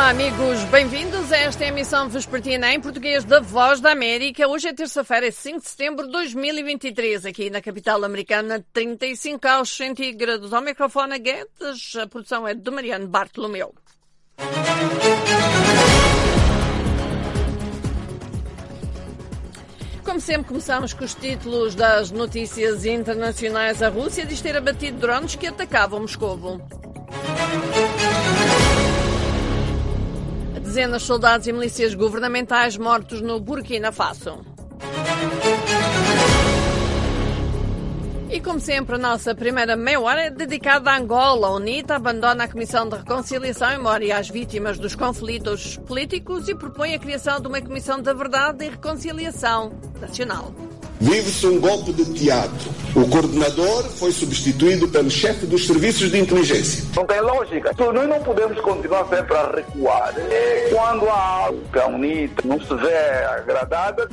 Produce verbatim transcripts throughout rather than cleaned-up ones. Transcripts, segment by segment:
Olá amigos, bem-vindos a esta emissão vespertina em português da Voz da América. Hoje é terça-feira, cinco de setembro de dois mil e vinte e três, aqui na capital americana, trinta e cinco graus centígrados. Ao microfone Guedes, a produção é de Mariano Bartolomeu. Como sempre, começamos com os títulos das notícias internacionais. A Rússia diz ter abatido drones que atacavam Moscovo. Dezenas de soldados e milícias governamentais mortos no Burkina Faso. E como sempre, a nossa primeira meia hora é dedicada a Angola. A UNITA abandona a Comissão de Reconciliação em memória às vítimas dos conflitos políticos e propõe a criação de uma Comissão da Verdade e Reconciliação Nacional. Vive-se um golpe de teatro. O coordenador foi substituído pelo chefe dos serviços de inteligência. Não tem lógica. Então, nós não podemos continuar sempre a recuar. É quando há algo que a UNITA não se vê agradada.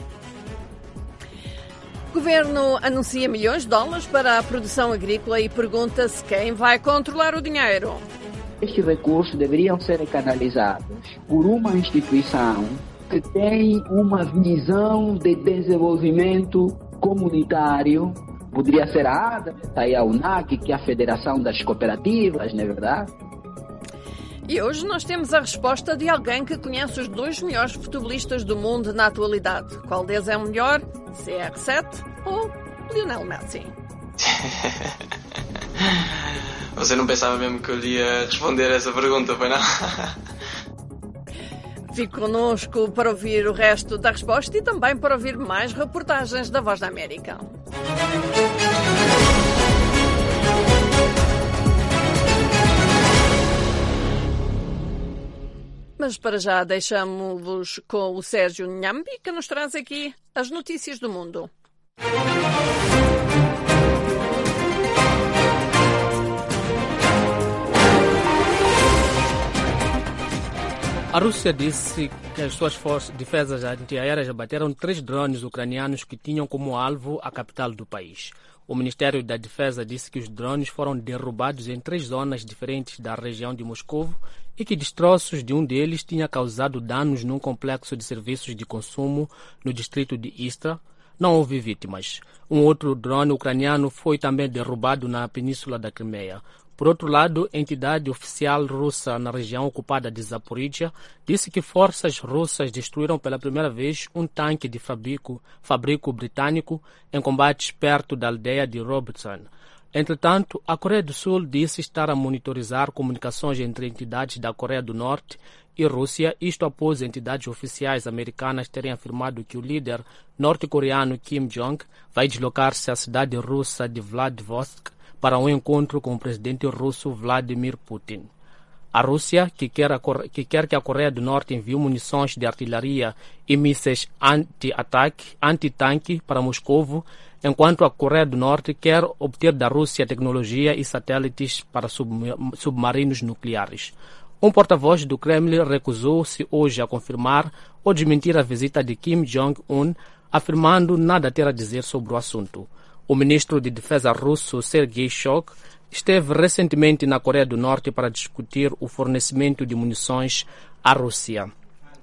O governo anuncia milhões de dólares para a produção agrícola e pergunta-se quem vai controlar o dinheiro. Estes recursos deveriam ser canalizados por uma instituição que tem uma visão de desenvolvimento comunitário. Poderia ser a ADA, aí a UNAC, que é a Federação das Cooperativas, não é verdade? E hoje nós temos a resposta de alguém que conhece os dois melhores futebolistas do mundo na atualidade. Qual deles é o melhor? C R sete ou Lionel Messi? Você não pensava mesmo que eu ia responder essa pergunta, foi não? Fique connosco para ouvir o resto da resposta e também para ouvir mais reportagens da Voz da América. Mas para já deixamos-vos com o Sérgio Nhambi, que nos traz aqui as notícias do mundo. A Rússia disse que as suas forças defesas antiaéreas abateram três drones ucranianos que tinham como alvo a capital do país. O Ministério da Defesa disse que os drones foram derrubados em três zonas diferentes da região de Moscou e que destroços de um deles tinha causado danos num complexo de serviços de consumo no distrito de Istra. Não houve vítimas. Um outro drone ucraniano foi também derrubado na península da Crimeia. Por outro lado, a entidade oficial russa na região ocupada de Zaporizhia disse que forças russas destruíram pela primeira vez um tanque de fabrico, fabrico britânico em combates perto da aldeia de Robertson. Entretanto, a Coreia do Sul disse estar a monitorizar comunicações entre entidades da Coreia do Norte e Rússia, isto após entidades oficiais americanas terem afirmado que o líder norte-coreano Kim Jong vai deslocar-se à cidade russa de Vladivostok para um encontro com o presidente russo Vladimir Putin. A Rússia, que quer, a, que quer que a Coreia do Norte envie munições de artilharia e mísseis anti-ataque, anti-tanque para Moscovo, enquanto a Coreia do Norte quer obter da Rússia tecnologia e satélites para submarinos nucleares. Um porta-voz do Kremlin recusou-se hoje a confirmar ou desmentir a visita de Kim Jong-un, afirmando nada ter a dizer sobre o assunto. O ministro de Defesa russo, Sergei Shoigu, esteve recentemente na Coreia do Norte para discutir o fornecimento de munições à Rússia.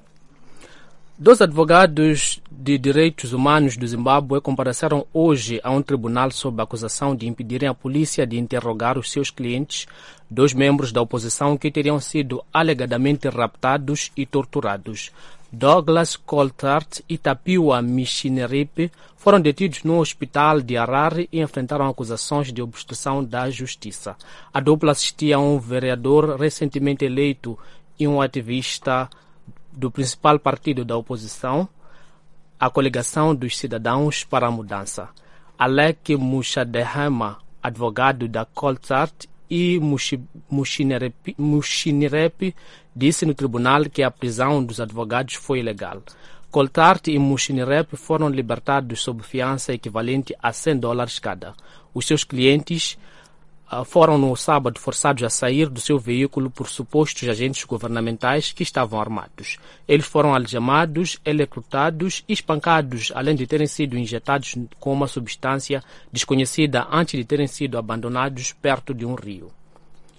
Dois advogados de direitos humanos do Zimbábue compareceram hoje a um tribunal sob a acusação de impedirem a polícia de interrogar os seus clientes, dois membros da oposição que teriam sido alegadamente raptados e torturados. Douglas Coltart e Tapiwa Mishineripe foram detidos no hospital de Harare e enfrentaram acusações de obstrução da justiça. A dupla assistia a um vereador recentemente eleito e um ativista do principal partido da oposição, a Coligação dos Cidadãos para a Mudança. Alec Mushadehama, advogado da Coltart, e Mushinerepe disse no tribunal que a prisão dos advogados foi ilegal. Coltart e Mushinerepe foram libertados sob fiança equivalente a cem dólares cada. Os seus clientes uh, foram no sábado forçados a sair do seu veículo por supostos agentes governamentais que estavam armados. Eles foram algemados, eletrocutados e espancados, além de terem sido injetados com uma substância desconhecida antes de terem sido abandonados perto de um rio.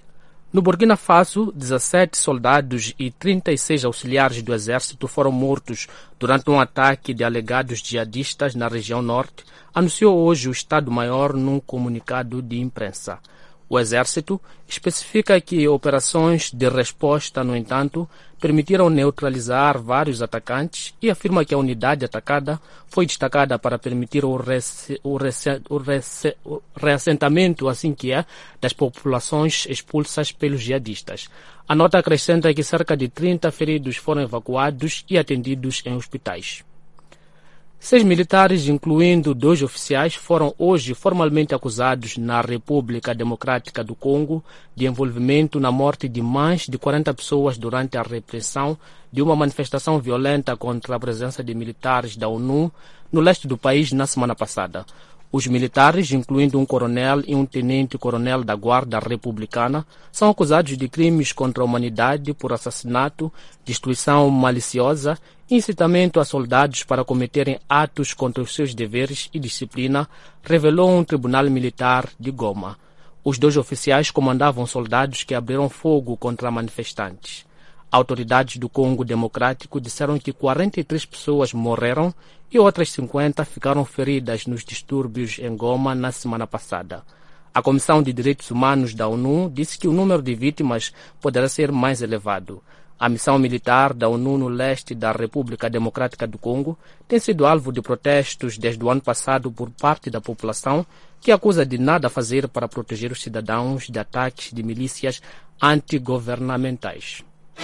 No Burkina Faso, dezassete soldados e trinta e seis auxiliares do exército foram mortos durante um ataque de alegados jihadistas na região norte, anunciou hoje o Estado-Maior num comunicado de imprensa. O Exército especifica que operações de resposta, no entanto, permitiram neutralizar vários atacantes e afirma que a unidade atacada foi destacada para permitir o, rece, o, rece, o, rece, o reassentamento, assim que é, das populações expulsas pelos jihadistas. A nota acrescenta que cerca de trinta feridos foram evacuados e atendidos em hospitais. Seis militares, incluindo dois oficiais, foram hoje formalmente acusados na República Democrática do Congo de envolvimento na morte de mais de quarenta pessoas durante a repressão de uma manifestação violenta contra a presença de militares da ONU no leste do país na semana passada. Os militares, incluindo um coronel e um tenente-coronel da Guarda Republicana, são acusados de crimes contra a humanidade por assassinato, destruição maliciosa, incitamento a soldados para cometerem atos contra os seus deveres e disciplina, revelou um tribunal militar de Goma. Os dois oficiais comandavam soldados que abriram fogo contra manifestantes. Autoridades do Congo Democrático disseram que quarenta e três pessoas morreram e outras cinquenta ficaram feridas nos distúrbios em Goma na semana passada. A Comissão de Direitos Humanos da ONU disse que o número de vítimas poderá ser mais elevado. A missão militar da ONU no leste da República Democrática do Congo tem sido alvo de protestos desde o ano passado por parte da população, que acusa de nada fazer para proteger os cidadãos de ataques de milícias antigovernamentais.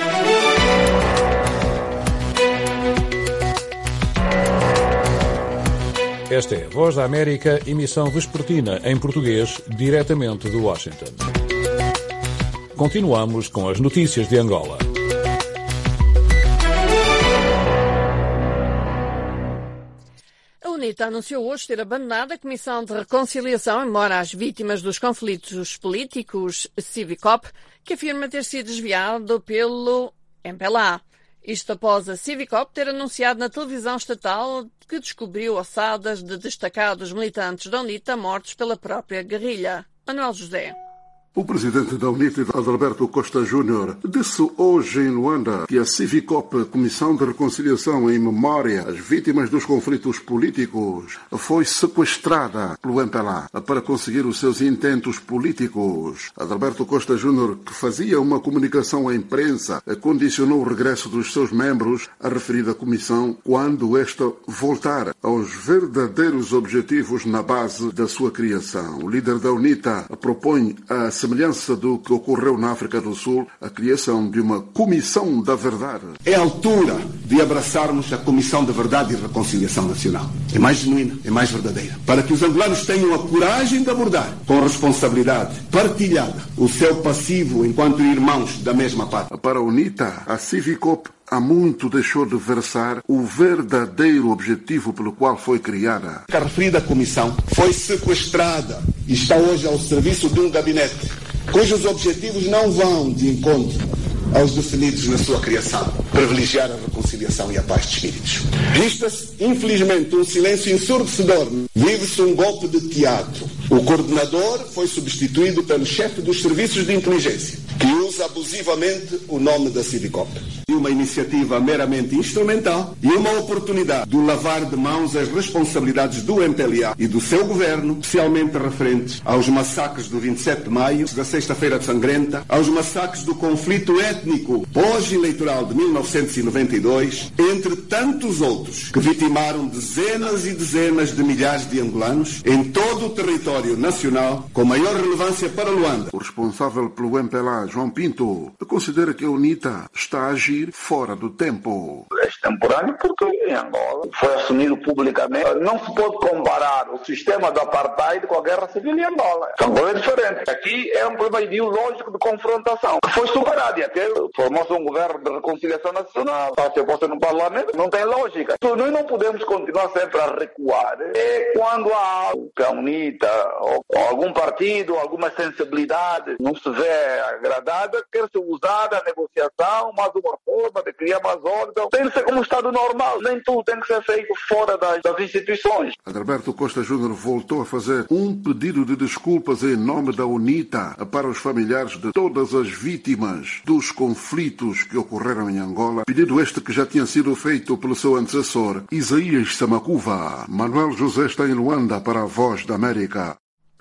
Esta é a Voz da América, emissão vespertina em português, diretamente de Washington. Continuamos com as notícias de Angola. A UNITA anunciou hoje ter abandonado a Comissão de Reconciliação em memória às vítimas dos conflitos políticos Civicop, que afirma ter sido desviado pelo M P L A. Isto após a Civicop ter anunciado na televisão estatal que descobriu ossadas de destacados militantes da UNITA mortos pela própria guerrilha. Manuel José. O presidente da UNITA, Adalberto Costa Júnior, disse hoje em Luanda que a Civicop, Comissão de Reconciliação em Memória às Vítimas dos Conflitos Políticos, foi sequestrada pelo M P L A para conseguir os seus intentos políticos. Adalberto Costa Júnior, que fazia uma comunicação à imprensa, condicionou o regresso dos seus membros à referida comissão quando esta voltar aos verdadeiros objetivos na base da sua criação. O líder da UNITA propõe a semelhança do que ocorreu na África do Sul, a criação de uma Comissão da Verdade. É a altura de abraçarmos a Comissão da Verdade e Reconciliação Nacional. É mais genuína, é mais verdadeira. Para que os angolanos tenham a coragem de abordar, com responsabilidade partilhada, o seu passivo enquanto irmãos da mesma pátria. Para a UNITA, a Civicop há muito deixou de versar o verdadeiro objetivo pelo qual foi criada. A referida comissão foi sequestrada e está hoje ao serviço de um gabinete cujos objetivos não vão de encontro aos definidos na sua criação, privilegiar a reconciliação e a paz de espíritos. Vista-se, infelizmente, um silêncio ensurdecedor. Vive-se um golpe de teatro. O coordenador foi substituído pelo chefe dos serviços de inteligência, que usa abusivamente o nome da Civicop. E uma iniciativa meramente instrumental e uma oportunidade de lavar de mãos as responsabilidades do M P L A e do seu governo, especialmente referentes aos massacres do vinte e sete de maio, da Sexta-feira Sangrenta, aos massacres do conflito étnico pós-eleitoral de mil novecentos e noventa e dois, entre tantos outros que vitimaram dezenas e dezenas de milhares de angolanos em todo o território nacional, com maior relevância para Luanda. O responsável pelo M P L A, João Pinto, considera que a UNITA está a agir fora do tempo. É extemporâneo porque em Angola foi assumido publicamente. Não se pode comparar o sistema do apartheid com a guerra civil em Angola. Angola é diferente. Aqui é um problema ideológico de confrontação que foi superado e até formou-se um governo de reconciliação nacional. Está a ser posto no parlamento. Não tem lógica. Então, nós não podemos continuar sempre a recuar. É quando há algo que a UNITA ou, ou algum partido, alguma sensibilidade não se vê agradada, usada, quer ser usada a negociação, mais uma forma de criar mais ordem. Tem que ser como um Estado normal, nem tudo tem que ser feito fora das, das instituições. Adalberto Costa Júnior voltou a fazer um pedido de desculpas em nome da UNITA para os familiares de todas as vítimas dos conflitos que ocorreram em Angola, pedido este que já tinha sido feito pelo seu antecessor, Isaías Samakuva. Manuel José está em Luanda para a Voz da América.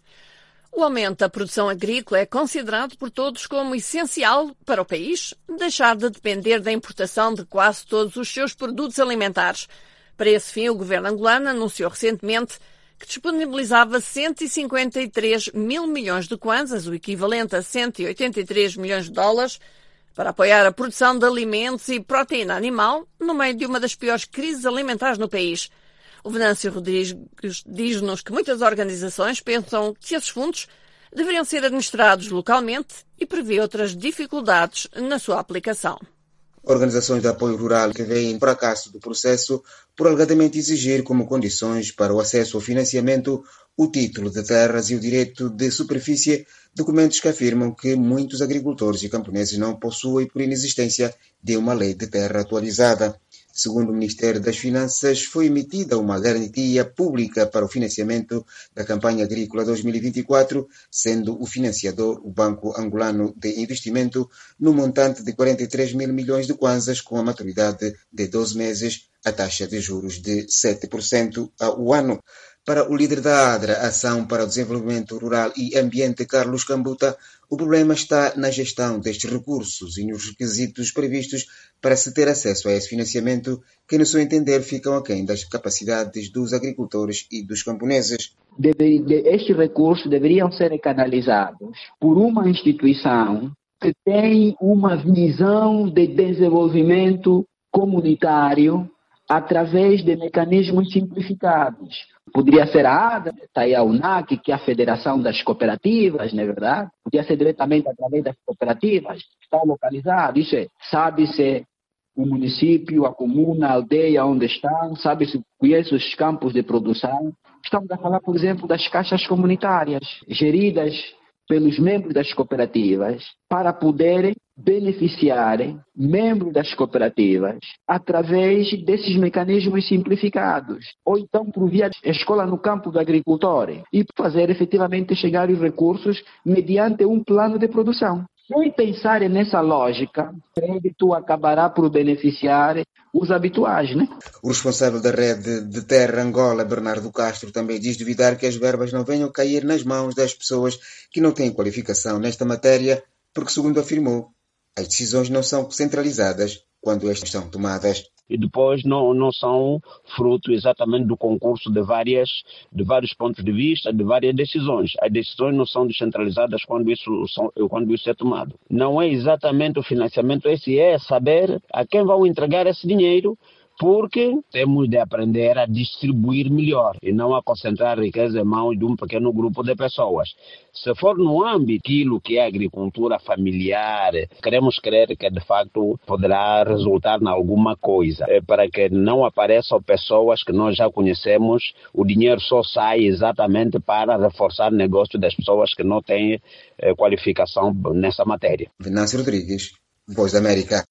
O aumento da produção agrícola é considerado por todos como essencial para o país deixar de depender da importação de quase todos os seus produtos alimentares. Para esse fim, o governo angolano anunciou recentemente que disponibilizava cento e cinquenta e três mil milhões de kwanzas, o equivalente a cento e oitenta e três milhões de dólares, para apoiar a produção de alimentos e proteína animal no meio de uma das piores crises alimentares no país. O Venâncio Rodrigues diz-nos que muitas organizações pensam que esses fundos deveriam ser administrados localmente e prevê outras dificuldades na sua aplicação. Organizações de apoio rural que veem por acaso do processo por alegadamente exigir como condições para o acesso ao financiamento o título de terras e o direito de superfície, documentos que afirmam que muitos agricultores e camponeses não possuem por inexistência de uma lei de terra atualizada. Segundo o Ministério das Finanças, foi emitida uma garantia pública para o financiamento da campanha agrícola dois mil e vinte e quatro, sendo o financiador o Banco Angolano de Investimento, no montante de quarenta e três mil milhões de kwanzas, com a maturidade de doze meses, a taxa de juros de sete por cento ao ano. Para o líder da ADRA, Ação para o Desenvolvimento Rural e Ambiente, Carlos Cambuta, o problema está na gestão destes recursos e nos requisitos previstos para se ter acesso a esse financiamento, que, no seu entender, ficam aquém das capacidades dos agricultores e dos camponeses. Deve, de, estes recursos deveriam ser canalizados por uma instituição que tem uma visão de desenvolvimento comunitário através de mecanismos simplificados. Poderia ser a ADA, está aí a UNAC, que é a Federação das Cooperativas, não é verdade? Podia ser diretamente através das cooperativas, está localizado. Isso é, sabe-se o município, a comuna, a aldeia onde estão, sabe-se, conhece os campos de produção. Estamos a falar, por exemplo, das caixas comunitárias, geridas pelos membros das cooperativas, para poderem beneficiarem membros das cooperativas através desses mecanismos simplificados, ou então por via de escola no campo do agricultor, e fazer efetivamente chegar os recursos mediante um plano de produção. Sem pensar nessa lógica, o crédito acabará por beneficiar os habituais, né? O responsável da rede de terra Angola, Bernardo Castro, também diz duvidar que as verbas não venham cair nas mãos das pessoas que não têm qualificação nesta matéria, porque, segundo afirmou, as decisões não são centralizadas quando estas são tomadas. E depois não, não são fruto exatamente do concurso de, várias, de vários pontos de vista, de várias decisões. As decisões não são descentralizadas quando isso, são, quando isso é tomado. Não é exatamente o financiamento, esse é saber a quem vão entregar esse dinheiro, porque temos de aprender a distribuir melhor e não a concentrar a riqueza em mãos de um pequeno grupo de pessoas. Se for no âmbito daquilo que é agricultura familiar, queremos crer que de facto poderá resultar em alguma coisa, para que não apareçam pessoas que nós já conhecemos. O dinheiro só sai exatamente para reforçar o negócio das pessoas que não têm eh, qualificação nessa matéria. Venâncio Rodrigues, Voz da América.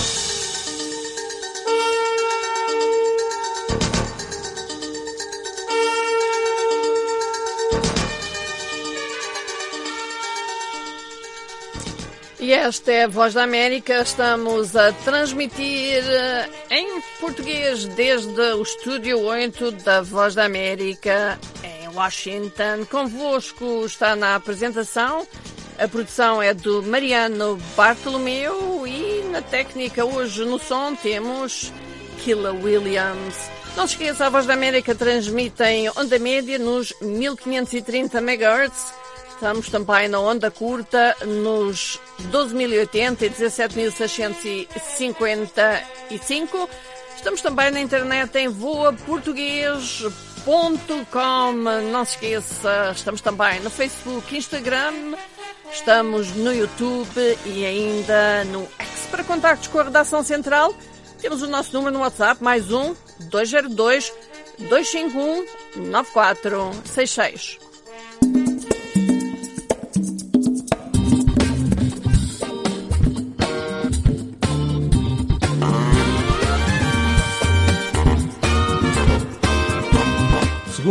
E esta é a Voz da América. Estamos a transmitir em português desde o Estúdio oito da Voz da América em Washington. Convosco está na apresentação. A produção é do Mariano Bartolomeu e na técnica hoje no som temos Killa Williams. Não se esqueça, a Voz da América transmite em onda média nos mil quinhentos e trinta megahertz. Estamos também na onda curta nos doze mil e oitenta e dezassete mil seiscentos e cinquenta e cinco. Estamos também na internet em voa português ponto com. Não se esqueça, estamos também no Facebook, Instagram, estamos no YouTube e ainda no X. Para contactos com a redação central, temos o nosso número no WhatsApp, mais um, dois zero dois, dois cinco um, nove quatro seis seis.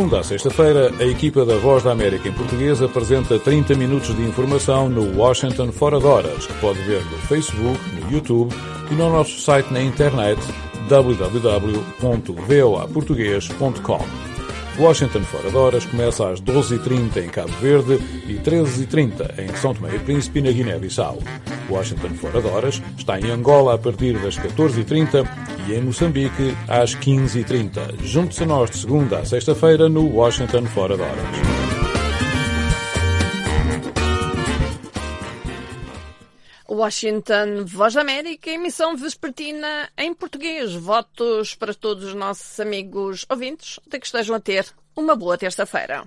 segunda a sexta-feira, a equipa da Voz da América em português apresenta trinta minutos de informação no Washington Fora de Horas, que pode ver no Facebook, no YouTube e no nosso site na internet w w w ponto voa português ponto com. Washington Fora de Horas começa às doze e trinta em Cabo Verde e treze e trinta em São Tomé e Príncipe, na Guiné-Bissau. Washington Fora de Horas está em Angola a partir das catorze e trinta e em Moçambique às quinze e trinta. Junte-se a nós de segunda a sexta-feira no Washington Fora de Horas. Washington, Voz da América, emissão vespertina em português. Votos para todos os nossos amigos ouvintes de que estejam a ter uma boa terça-feira.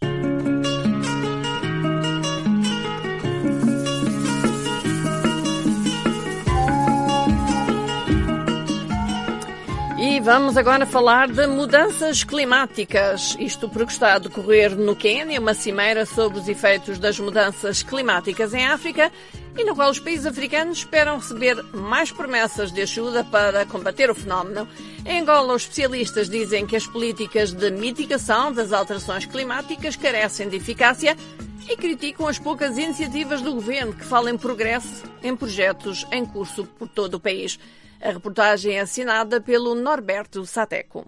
E vamos agora falar de mudanças climáticas. Isto porque está a decorrer no Quênia uma cimeira sobre os efeitos das mudanças climáticas em África e no qual os países africanos esperam receber mais promessas de ajuda para combater o fenómeno. Em Angola, os especialistas dizem que as políticas de mitigação das alterações climáticas carecem de eficácia e criticam as poucas iniciativas do governo que falam em progresso em projetos em curso por todo o país. A reportagem é assinada pelo Norberto Sateco.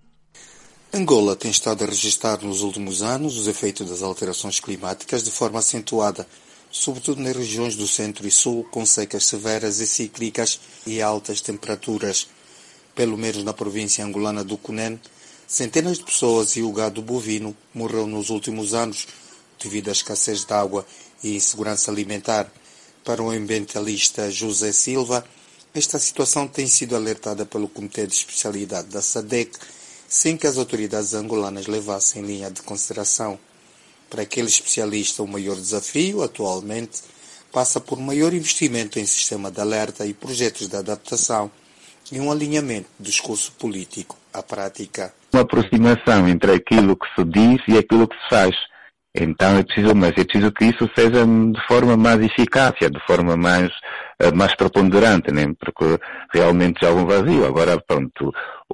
Angola tem estado a registrar nos últimos anos os efeitos das alterações climáticas de forma acentuada, sobretudo nas regiões do centro e sul, com secas severas e cíclicas e altas temperaturas. Pelo menos na província angolana do Cunene, centenas de pessoas e o gado bovino morreram nos últimos anos devido à escassez de água e insegurança alimentar. Para o ambientalista José Silva, esta situação tem sido alertada pelo Comitê de Especialidade da SADEC, sem que as autoridades angolanas levassem em linha de consideração. Para aquele especialista, o maior desafio, atualmente, passa por maior investimento em sistema de alerta e projetos de adaptação e um alinhamento do discurso político à prática. Uma aproximação entre aquilo que se diz e aquilo que se faz. Então é preciso, mas é preciso que isso seja de forma mais eficaz, de forma mais, mais preponderante, né? Porque realmente já há um vazio. Agora, pronto,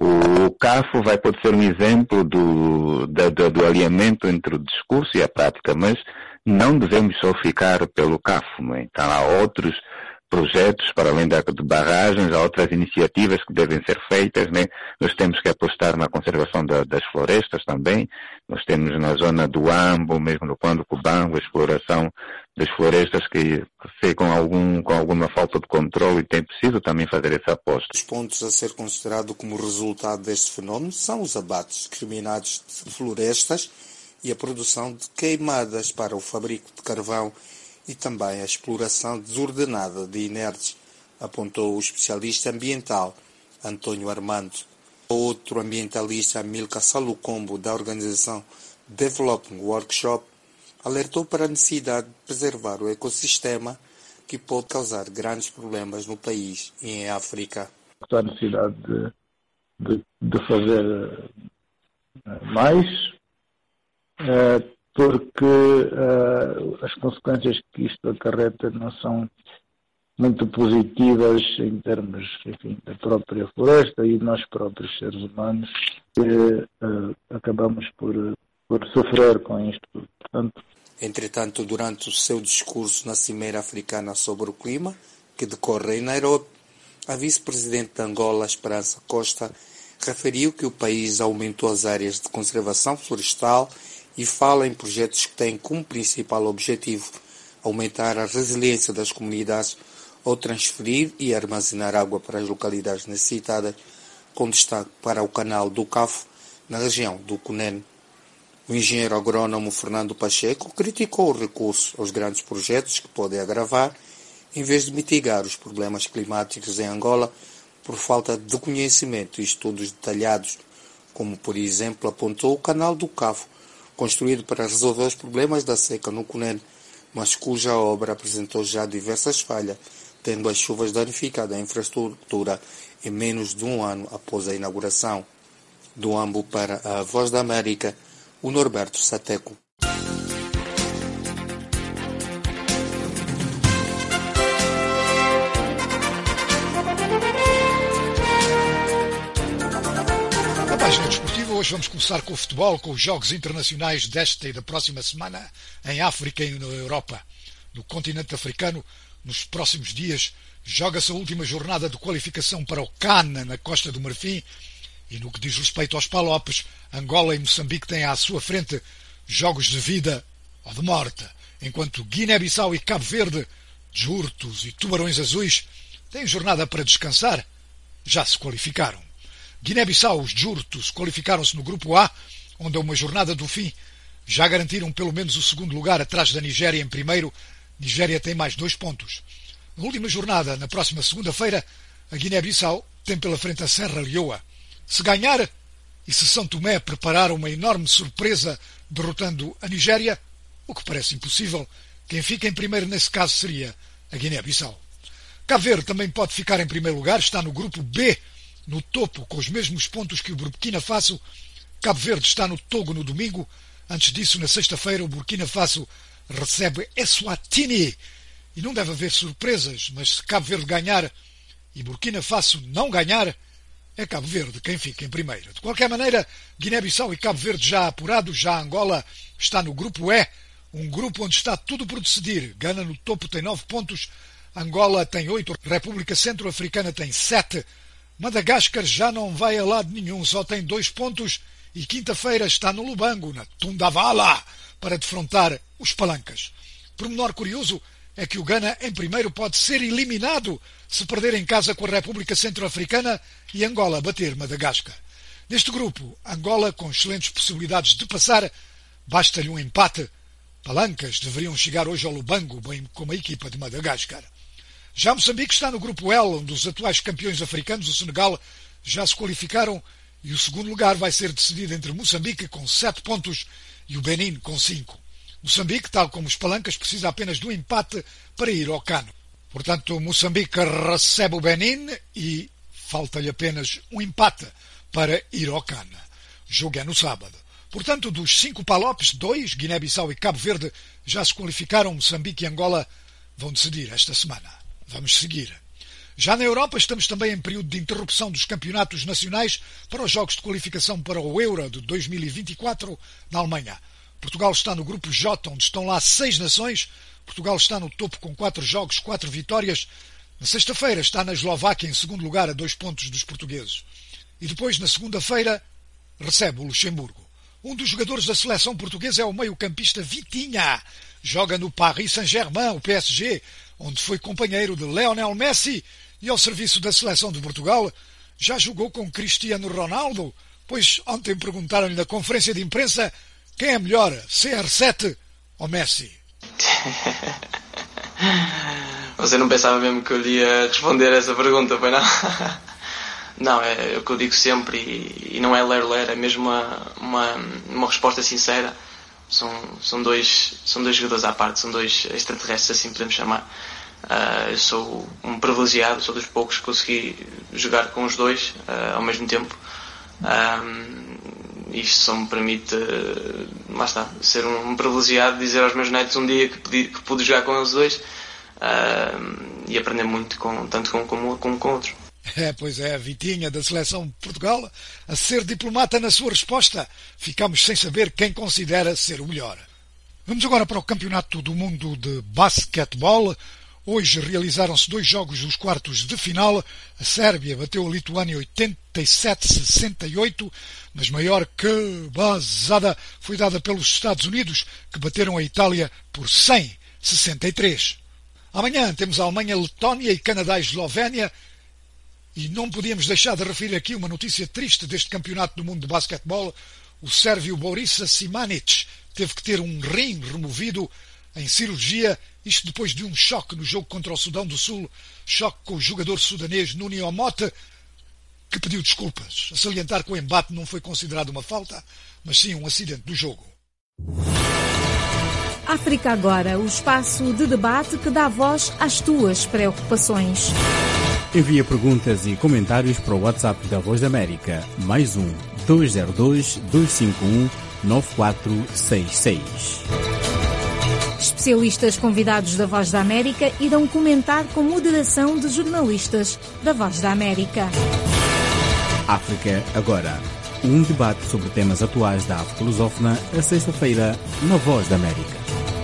o CAFO vai poder ser um exemplo do, do, do alinhamento entre o discurso e a prática, mas não devemos só ficar pelo CAFO, né? Então há outros projetos, para além da, de barragens, há outras iniciativas que devem ser feitas, né? Nós temos que apostar na conservação da, das florestas também. Nós temos na zona do Ambo, mesmo no Quando Cubango, a exploração das florestas que, que sei, com, algum, com alguma falta de controle, e tem preciso também fazer essa aposta. Os pontos a ser considerados como resultado deste fenómeno são os abates discriminados de florestas e a produção de queimadas para o fabrico de carvão e também a exploração desordenada de inertes, apontou o especialista ambiental Antônio Armando. Outro ambientalista, Amilcar Salucombo, da organização Developing Workshop, alertou para a necessidade de preservar o ecossistema que pode causar grandes problemas no país e em África. A necessidade de, de, de fazer mais, é, porque uh, as consequências que isto acarreta não são muito positivas em termos, enfim, da própria floresta e nós próprios seres humanos que uh, acabamos por, por sofrer com isto. Portanto, Entretanto, durante o seu discurso na Cimeira Africana sobre o Clima, que decorre em Nairobi, a vice-presidente de Angola, Esperança Costa, referiu que o país aumentou as áreas de conservação florestal e fala em projetos que têm como principal objetivo aumentar a resiliência das comunidades ao transferir e armazenar água para as localidades necessitadas, com destaque para o canal do Cafo, na região do Cunene. O engenheiro agrônomo Fernando Pacheco criticou o recurso aos grandes projetos que podem agravar, em vez de mitigar os problemas climáticos em Angola, por falta de conhecimento e estudos detalhados, como, por exemplo, apontou o canal do Cafo, construído para resolver os problemas da seca no Cunene, mas cuja obra apresentou já diversas falhas, tendo as chuvas danificado a infraestrutura em menos de um ano após a inauguração. Do Ambo para a Voz da América, o Norberto Sateco. Na página desportiva, hoje vamos começar com o futebol, com os jogos internacionais desta e da próxima semana em África e na Europa. No continente africano, nos próximos dias, joga-se a última jornada de qualificação para o CAN na Costa do Marfim e no que diz respeito aos Palopes, Angola e Moçambique têm à sua frente jogos de vida ou de morte, enquanto Guiné-Bissau e Cabo Verde, Jurtos e Tubarões Azuis, têm jornada para descansar, já se qualificaram. Guiné-Bissau, os Jurtos, qualificaram-se no Grupo A, onde a uma jornada do fim já garantiram pelo menos o segundo lugar atrás da Nigéria em primeiro. Nigéria tem mais dois pontos. Na última jornada, na próxima segunda-feira, a Guiné-Bissau tem pela frente a Serra Leoa. Se ganhar, e se São Tomé preparar uma enorme surpresa derrotando a Nigéria, o que parece impossível, quem fica em primeiro nesse caso seria a Guiné-Bissau. Cabo Verde também pode ficar em primeiro lugar, está no Grupo B, no topo, com os mesmos pontos que o Burkina Faso. Cabo Verde está no Togo no domingo. Antes disso, na sexta-feira, o Burkina Faso recebe Eswatini. E não deve haver surpresas, mas se Cabo Verde ganhar e Burkina Faso não ganhar, é Cabo Verde quem fica em primeiro. De qualquer maneira, Guiné-Bissau e Cabo Verde já apurados, já Angola está no Grupo E, um grupo onde está tudo por decidir. Gana no topo tem nove pontos, Angola tem oito, República Centro-Africana tem sete, Madagascar já não vai a lado nenhum, só tem dois pontos e quinta-feira está no Lubango, na Tundavala, para defrontar os Palancas. Pormenor curioso é que o Ghana, em primeiro, pode ser eliminado se perder em casa com a República Centro-Africana e Angola bater Madagascar. Neste grupo, Angola, com excelentes possibilidades de passar, basta-lhe um empate. Palancas deveriam chegar hoje ao Lubango, bem como a equipa de Madagascar. Já Moçambique está no Grupo L, onde os atuais campeões africanos, o Senegal, já se qualificaram e o segundo lugar vai ser decidido entre Moçambique, com sete pontos, e o Benin, com cinco. Moçambique, tal como os Palancas, precisa apenas do empate para ir ao CAN. Portanto, Moçambique recebe o Benin e falta-lhe apenas um empate para ir ao CAN. O jogo é no sábado. Portanto, dos cinco Palopes, dois, Guiné-Bissau e Cabo Verde, já se qualificaram. Moçambique e Angola vão decidir esta semana. Vamos seguir. Já na Europa estamos também em período de interrupção dos campeonatos nacionais para os jogos de qualificação para o Euro de dois mil e vinte e quatro na Alemanha. Portugal está no Grupo J, onde estão lá seis nações. Portugal está no topo com quatro jogos, quatro vitórias. Na sexta-feira está na Eslováquia em segundo lugar a dois pontos dos portugueses. E depois, na segunda-feira, recebe o Luxemburgo. Um dos jogadores da seleção portuguesa é o meio-campista Vitinha. Joga no Paris Saint-Germain, o P S G, onde foi companheiro de Lionel Messi e ao serviço da seleção de Portugal. Já jogou com Cristiano Ronaldo, pois ontem perguntaram-lhe na conferência de imprensa quem é melhor, C R sete ou Messi? Você não pensava mesmo que eu ia responder essa pergunta, foi não? Não, é o que eu digo sempre e, e não é ler-ler, é mesmo uma, uma, uma resposta sincera. São, são, dois, são dois jogadores à parte, são dois extraterrestres, assim podemos chamar. Uh, eu sou um privilegiado, sou dos poucos que consegui jogar com os dois uh, ao mesmo tempo. Um, isto só me permite, uh, lá está, ser um, um privilegiado, dizer aos meus netos um dia que, pedi, que pude jogar com eles dois uh, e aprender muito, com, tanto com um como, como com outros. É, pois é, a Vitinha da seleção de Portugal a ser diplomata na sua resposta. Ficamos sem saber quem considera ser o melhor. Vamos agora para o Campeonato do Mundo de Basquetebol. Hoje realizaram-se dois jogos dos quartos de final. A Sérvia bateu a Lituânia oitenta e sete a sessenta e oito, mas maior cabazada foi dada pelos Estados Unidos, que bateram a Itália por cem a sessenta e três. Amanhã temos a Alemanha, Letónia e Canadá e Eslovénia. E não podíamos deixar de referir aqui uma notícia triste deste Campeonato do Mundo de Basquetebol. O sérvio Borisa Simanic teve que ter um rim removido em cirurgia, isto depois de um choque no jogo contra o Sudão do Sul, choque com o jogador sudanês Nuni Omote, que pediu desculpas. A salientar que o embate não foi considerado uma falta, mas sim um acidente do jogo. África Agora, o espaço de debate que dá voz às tuas preocupações. Envia perguntas e comentários para o WhatsApp da Voz da América, mais um dois zero dois, dois cinco um, nove quatro seis seis. Especialistas convidados da Voz da América irão comentar com moderação de jornalistas da Voz da América. África Agora. um debate sobre temas atuais da África lusófona, a sexta-feira, na Voz da América.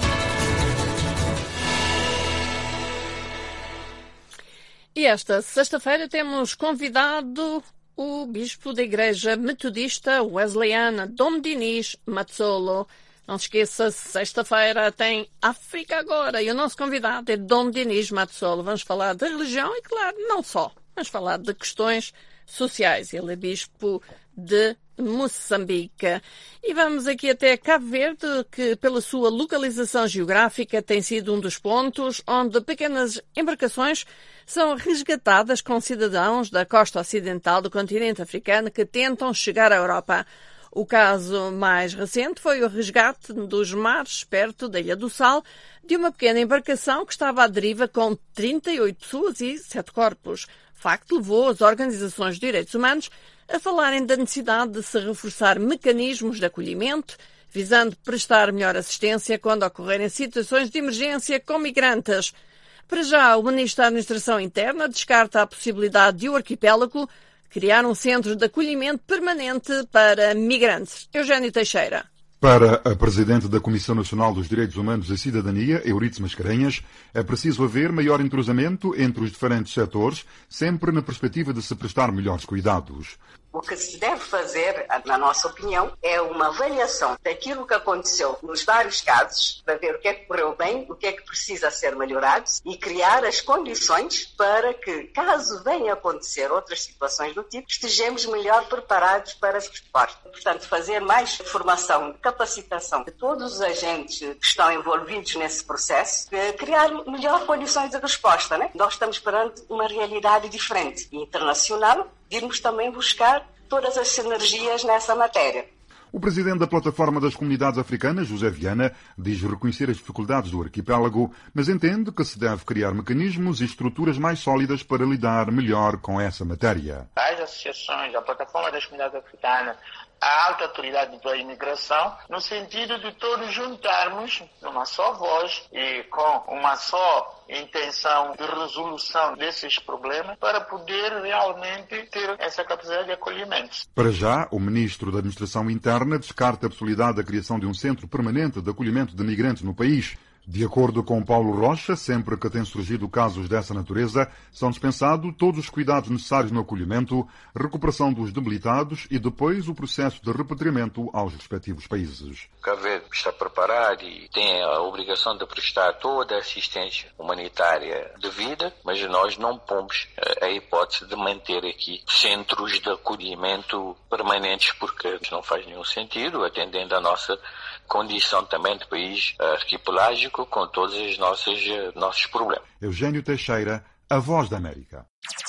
E esta sexta-feira temos convidado o bispo da Igreja Metodista Wesleyana, Dom Dinis Matsolo. Não se esqueça, sexta-feira tem África Agora e o nosso convidado é Dom Dinis Matsolo. Vamos falar de religião e, claro, não só. Vamos falar de questões sociais. Ele é bispo de Moçambique. E vamos aqui até Cabo Verde, que pela sua localização geográfica tem sido um dos pontos onde pequenas embarcações são resgatadas com cidadãos da costa ocidental do continente africano que tentam chegar à Europa. O caso mais recente foi o resgate dos mares perto da Ilha do Sal de uma pequena embarcação que estava à deriva com trinta e oito pessoas e sete corpos. O facto levou as organizações de direitos humanos a falarem da necessidade de se reforçar mecanismos de acolhimento, visando prestar melhor assistência quando ocorrerem situações de emergência com migrantes. Para já, o Ministro da Administração Interna descarta a possibilidade de o arquipélago criar um centro de acolhimento permanente para migrantes. Eugênio Teixeira. Para a Presidente da Comissão Nacional dos Direitos Humanos e Cidadania, Euridice Mascarenhas, é preciso haver maior entrosamento entre os diferentes setores, sempre na perspectiva de se prestar melhores cuidados. O que se deve fazer, na nossa opinião, é uma avaliação daquilo que aconteceu nos vários casos, para ver o que é que correu bem, o que é que precisa ser melhorado e criar as condições para que, caso venha a acontecer outras situações do tipo, estejamos melhor preparados para as respostas. Portanto, fazer mais formação, capacitação de todos os agentes que estão envolvidos nesse processo, criar melhor condições de resposta, né? Nós estamos perante uma realidade diferente, internacional, de irmos também buscar todas as sinergias nessa matéria. O presidente da Plataforma das Comunidades Africanas, José Viana, diz reconhecer as dificuldades do arquipélago, mas entende que se deve criar mecanismos e estruturas mais sólidas para lidar melhor com essa matéria. As associações, a Plataforma das Comunidades Africanas, a alta autoridade da imigração, no sentido de todos juntarmos numa só voz e com uma só intenção de resolução desses problemas para poder realmente ter essa capacidade de acolhimento. Para já, o Ministro da Administração Interna descarta a possibilidade da criação de um centro permanente de acolhimento de migrantes no país. De acordo com Paulo Rocha, sempre que têm surgido casos dessa natureza, são dispensados todos os cuidados necessários no acolhimento, recuperação dos debilitados e depois o processo de repatriamento aos respectivos países. Cabo Verde está preparado e tem a obrigação de prestar toda a assistência humanitária devida, mas nós não pomos a hipótese de manter aqui centros de acolhimento permanentes, porque não faz nenhum sentido, atendendo a nossa condição também de país arquipelágico, com todos os nossos, nossos problemas. Eugênio Teixeira, a Voz da América.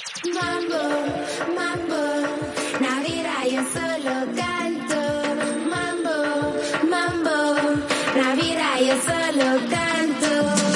Mambo, mambo, na vida eu solo canto. Mambo, mambo, na vida eu solo canto.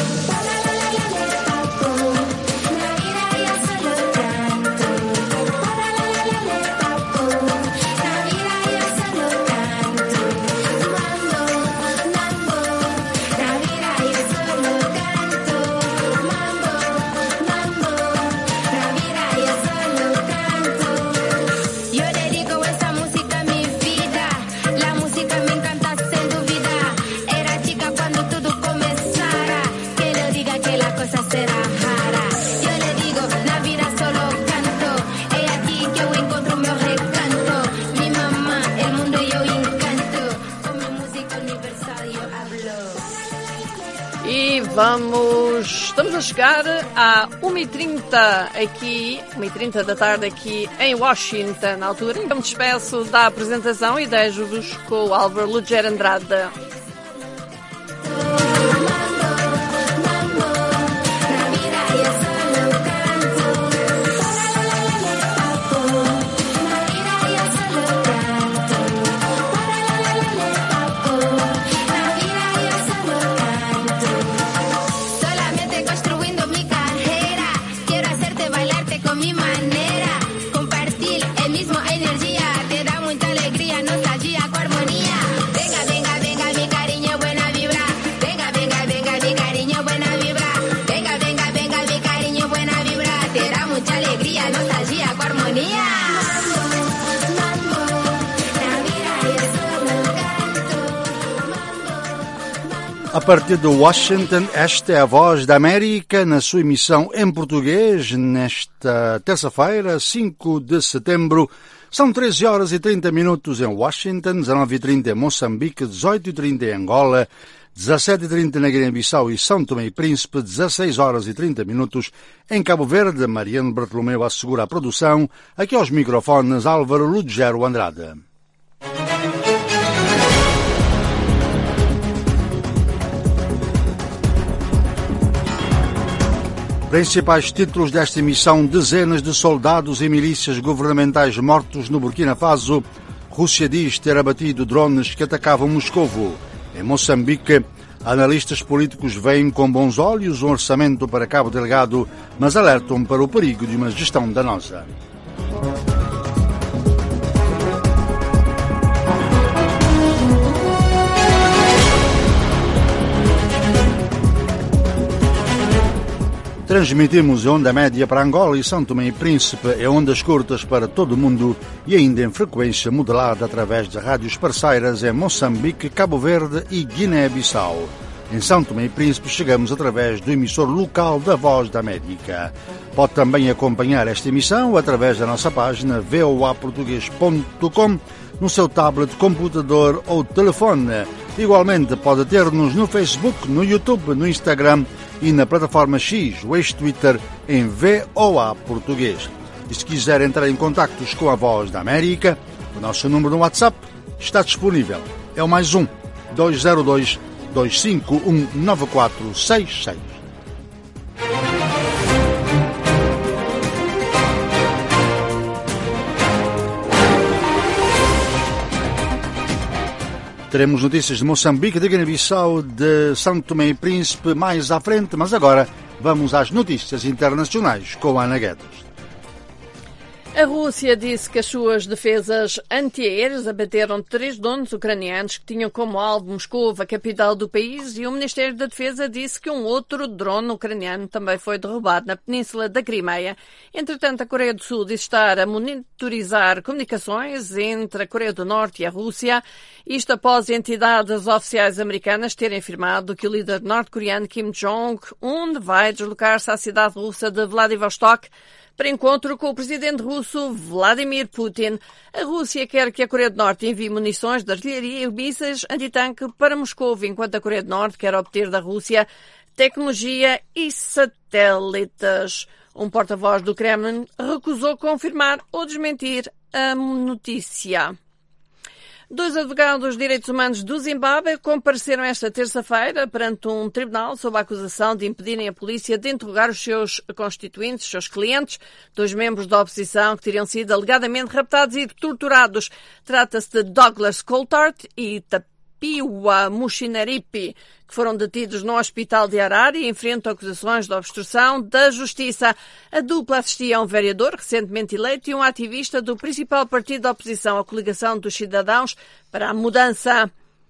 Vamos, estamos a chegar à uma e trinta aqui, uma e trinta da tarde aqui em Washington, na altura. Então me despeço da apresentação e deixo-vos com o Álvaro Luger Andrade. Energía te da mucha alegría, nostalgia con armonía. Venga, venga, venga, mi A partir de Washington, esta é a Voz da América na sua emissão em português nesta terça-feira, cinco de setembro. São treze horas e trinta minutos em Washington, dezenove e trinta em Moçambique, dezoito e trinta em Angola, dezassete e trinta na Guiné-Bissau e São Tomé e Príncipe, dezasseis horas e trinta minutos em Cabo Verde. Mariano Bartolomeu assegura a produção. Aqui aos microfones Álvaro Lugero Andrade. Principais títulos desta emissão: dezenas de soldados e milícias governamentais mortos no Burkina Faso. Rússia diz ter abatido drones que atacavam Moscovo. Em Moçambique, analistas políticos veem com bons olhos um orçamento para Cabo Delgado, mas alertam para o perigo de uma gestão danosa. Transmitimos em onda média para Angola e São Tomé e Príncipe, em ondas curtas para todo o mundo e ainda em frequência modelada através de rádios parceiras em Moçambique, Cabo Verde e Guiné-Bissau. Em São Tomé e Príncipe chegamos através do emissor local da Voz da América. Pode também acompanhar esta emissão através da nossa página v o a português ponto com no seu tablet, computador ou telefone. Igualmente pode ter-nos no Facebook, no YouTube, no Instagram e na plataforma X, o ex-Twitter, em V O A Português. E se quiser entrar em contactos com a Voz da América, o nosso número no WhatsApp está disponível. É o mais um, dois zero dois, dois cinco um, nove quatro seis seis. Teremos notícias de Moçambique, de Guiné-Bissau, de São Tomé e Príncipe mais à frente, mas agora vamos às notícias internacionais com a Ana Guedes. A Rússia disse que as suas defesas antiaéreas abateram três drones ucranianos que tinham como alvo Moscou, a capital do país, e o Ministério da Defesa disse que um outro drone ucraniano também foi derrubado na península da Crimeia. Entretanto, a Coreia do Sul disse estar a monitorizar comunicações entre a Coreia do Norte e a Rússia, isto após entidades oficiais americanas terem afirmado que o líder norte-coreano Kim Jong-un vai deslocar-se à cidade russa de Vladivostok para encontro com o presidente russo Vladimir Putin. A Rússia quer que a Coreia do Norte envie munições de artilharia e mísseis antitanque para Moscou, enquanto a Coreia do Norte quer obter da Rússia tecnologia e satélites. Um porta-voz do Kremlin recusou confirmar ou desmentir a notícia. Dois advogados de direitos humanos do Zimbábue compareceram esta terça-feira perante um tribunal sob a acusação de impedirem a polícia de interrogar os seus constituintes, os seus clientes, dois membros da oposição que teriam sido alegadamente raptados e torturados. Trata-se de Douglas Coulthard e Tapiwa Mushinaripi, que foram detidos no hospital de Harare e enfrentam acusações de obstrução da justiça. A dupla assistia a um vereador recentemente eleito e um ativista do principal partido da oposição, a Coligação dos Cidadãos para a Mudança.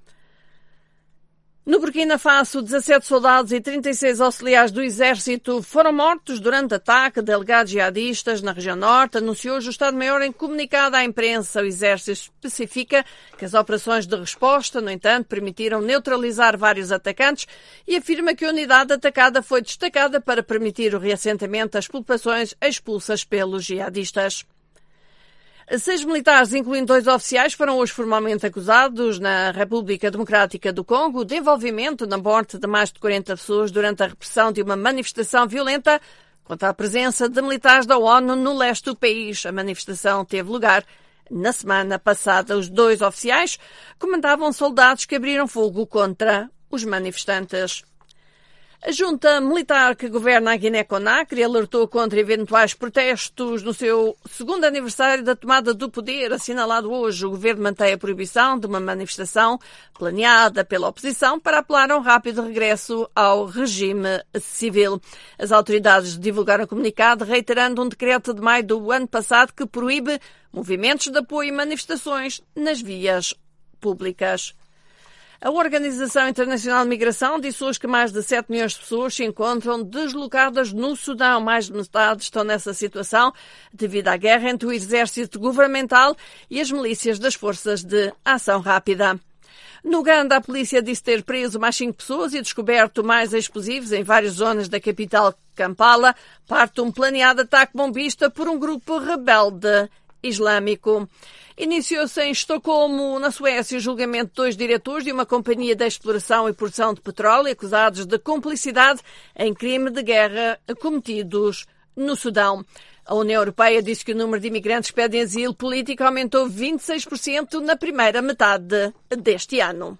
No Burkina Faso, dezassete soldados e trinta e seis auxiliares do exército foram mortos durante ataque de delegados jihadistas na região norte, anunciou o Estado-Maior em comunicado à imprensa. O exército especifica que as operações de resposta, no entanto, permitiram neutralizar vários atacantes e afirma que a unidade atacada foi destacada para permitir o reassentamento das populações expulsas pelos jihadistas. Seis militares, incluindo dois oficiais, foram hoje formalmente acusados na República Democrática do Congo de envolvimento na morte de mais de quarenta pessoas durante a repressão de uma manifestação violenta contra a presença de militares da ONU no leste do país. A manifestação teve lugar na semana passada. Os dois oficiais comandavam soldados que abriram fogo contra os manifestantes. A junta militar que governa a Guiné-Conakry alertou contra eventuais protestos no seu segundo aniversário da tomada do poder, assinalado hoje. O governo mantém a proibição de uma manifestação planeada pela oposição para apelar a um rápido regresso ao regime civil. As autoridades divulgaram um comunicado reiterando um decreto de maio do ano passado que proíbe movimentos de apoio e manifestações nas vias públicas. A Organização Internacional de Migração disse hoje que mais de sete milhões de pessoas se encontram deslocadas no Sudão. Mais de metade estão nessa situação devido à guerra entre o exército governamental e as milícias das Forças de Ação Rápida. No Uganda, a polícia disse ter preso mais cinco pessoas e descoberto mais explosivos em várias zonas da capital Kampala, parte de um planeado ataque bombista por um grupo rebelde islâmico. Iniciou-se em Estocolmo, na Suécia, o julgamento de dois diretores de uma companhia de exploração e produção de petróleo acusados de cumplicidade em crime de guerra cometidos no Sudão. A União Europeia disse que o número de imigrantes que pedem asilo político aumentou vinte e seis por cento na primeira metade deste ano.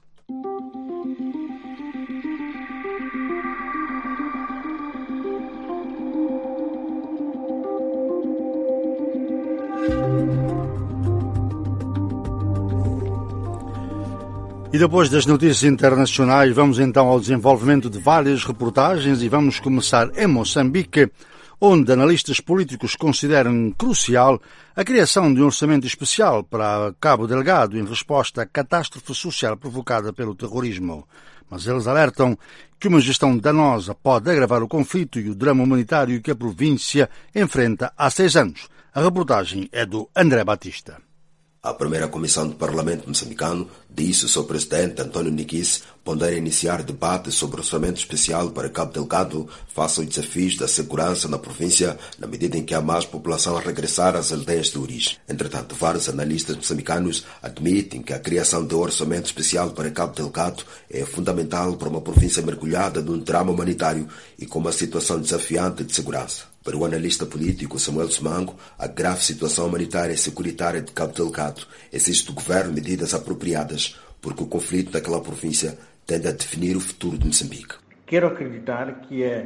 E depois das notícias internacionais, vamos então ao desenvolvimento de várias reportagens e vamos começar em Moçambique, onde analistas políticos consideram crucial a criação de um orçamento especial para Cabo Delgado em resposta à catástrofe social provocada pelo terrorismo. Mas eles alertam que uma gestão danosa pode agravar o conflito e o drama humanitário que a província enfrenta há seis anos. A reportagem é do André Batista. A primeira comissão do Parlamento moçambicano disse o seu presidente António Niquis pondera iniciar debate sobre o orçamento especial para Cabo Delgado face aos desafios da segurança na província, na medida em que há mais população a regressar às aldeias de origem. Entretanto, vários analistas moçambicanos admitem que a criação de um orçamento especial para Cabo Delgado é fundamental para uma província mergulhada num drama humanitário e com uma situação desafiante de segurança. Para o analista político Samuel Semango, a grave situação humanitária e securitária de Cabo Delgado exige do governo medidas apropriadas, porque o conflito daquela província tende a definir o futuro de Moçambique. Quero acreditar que é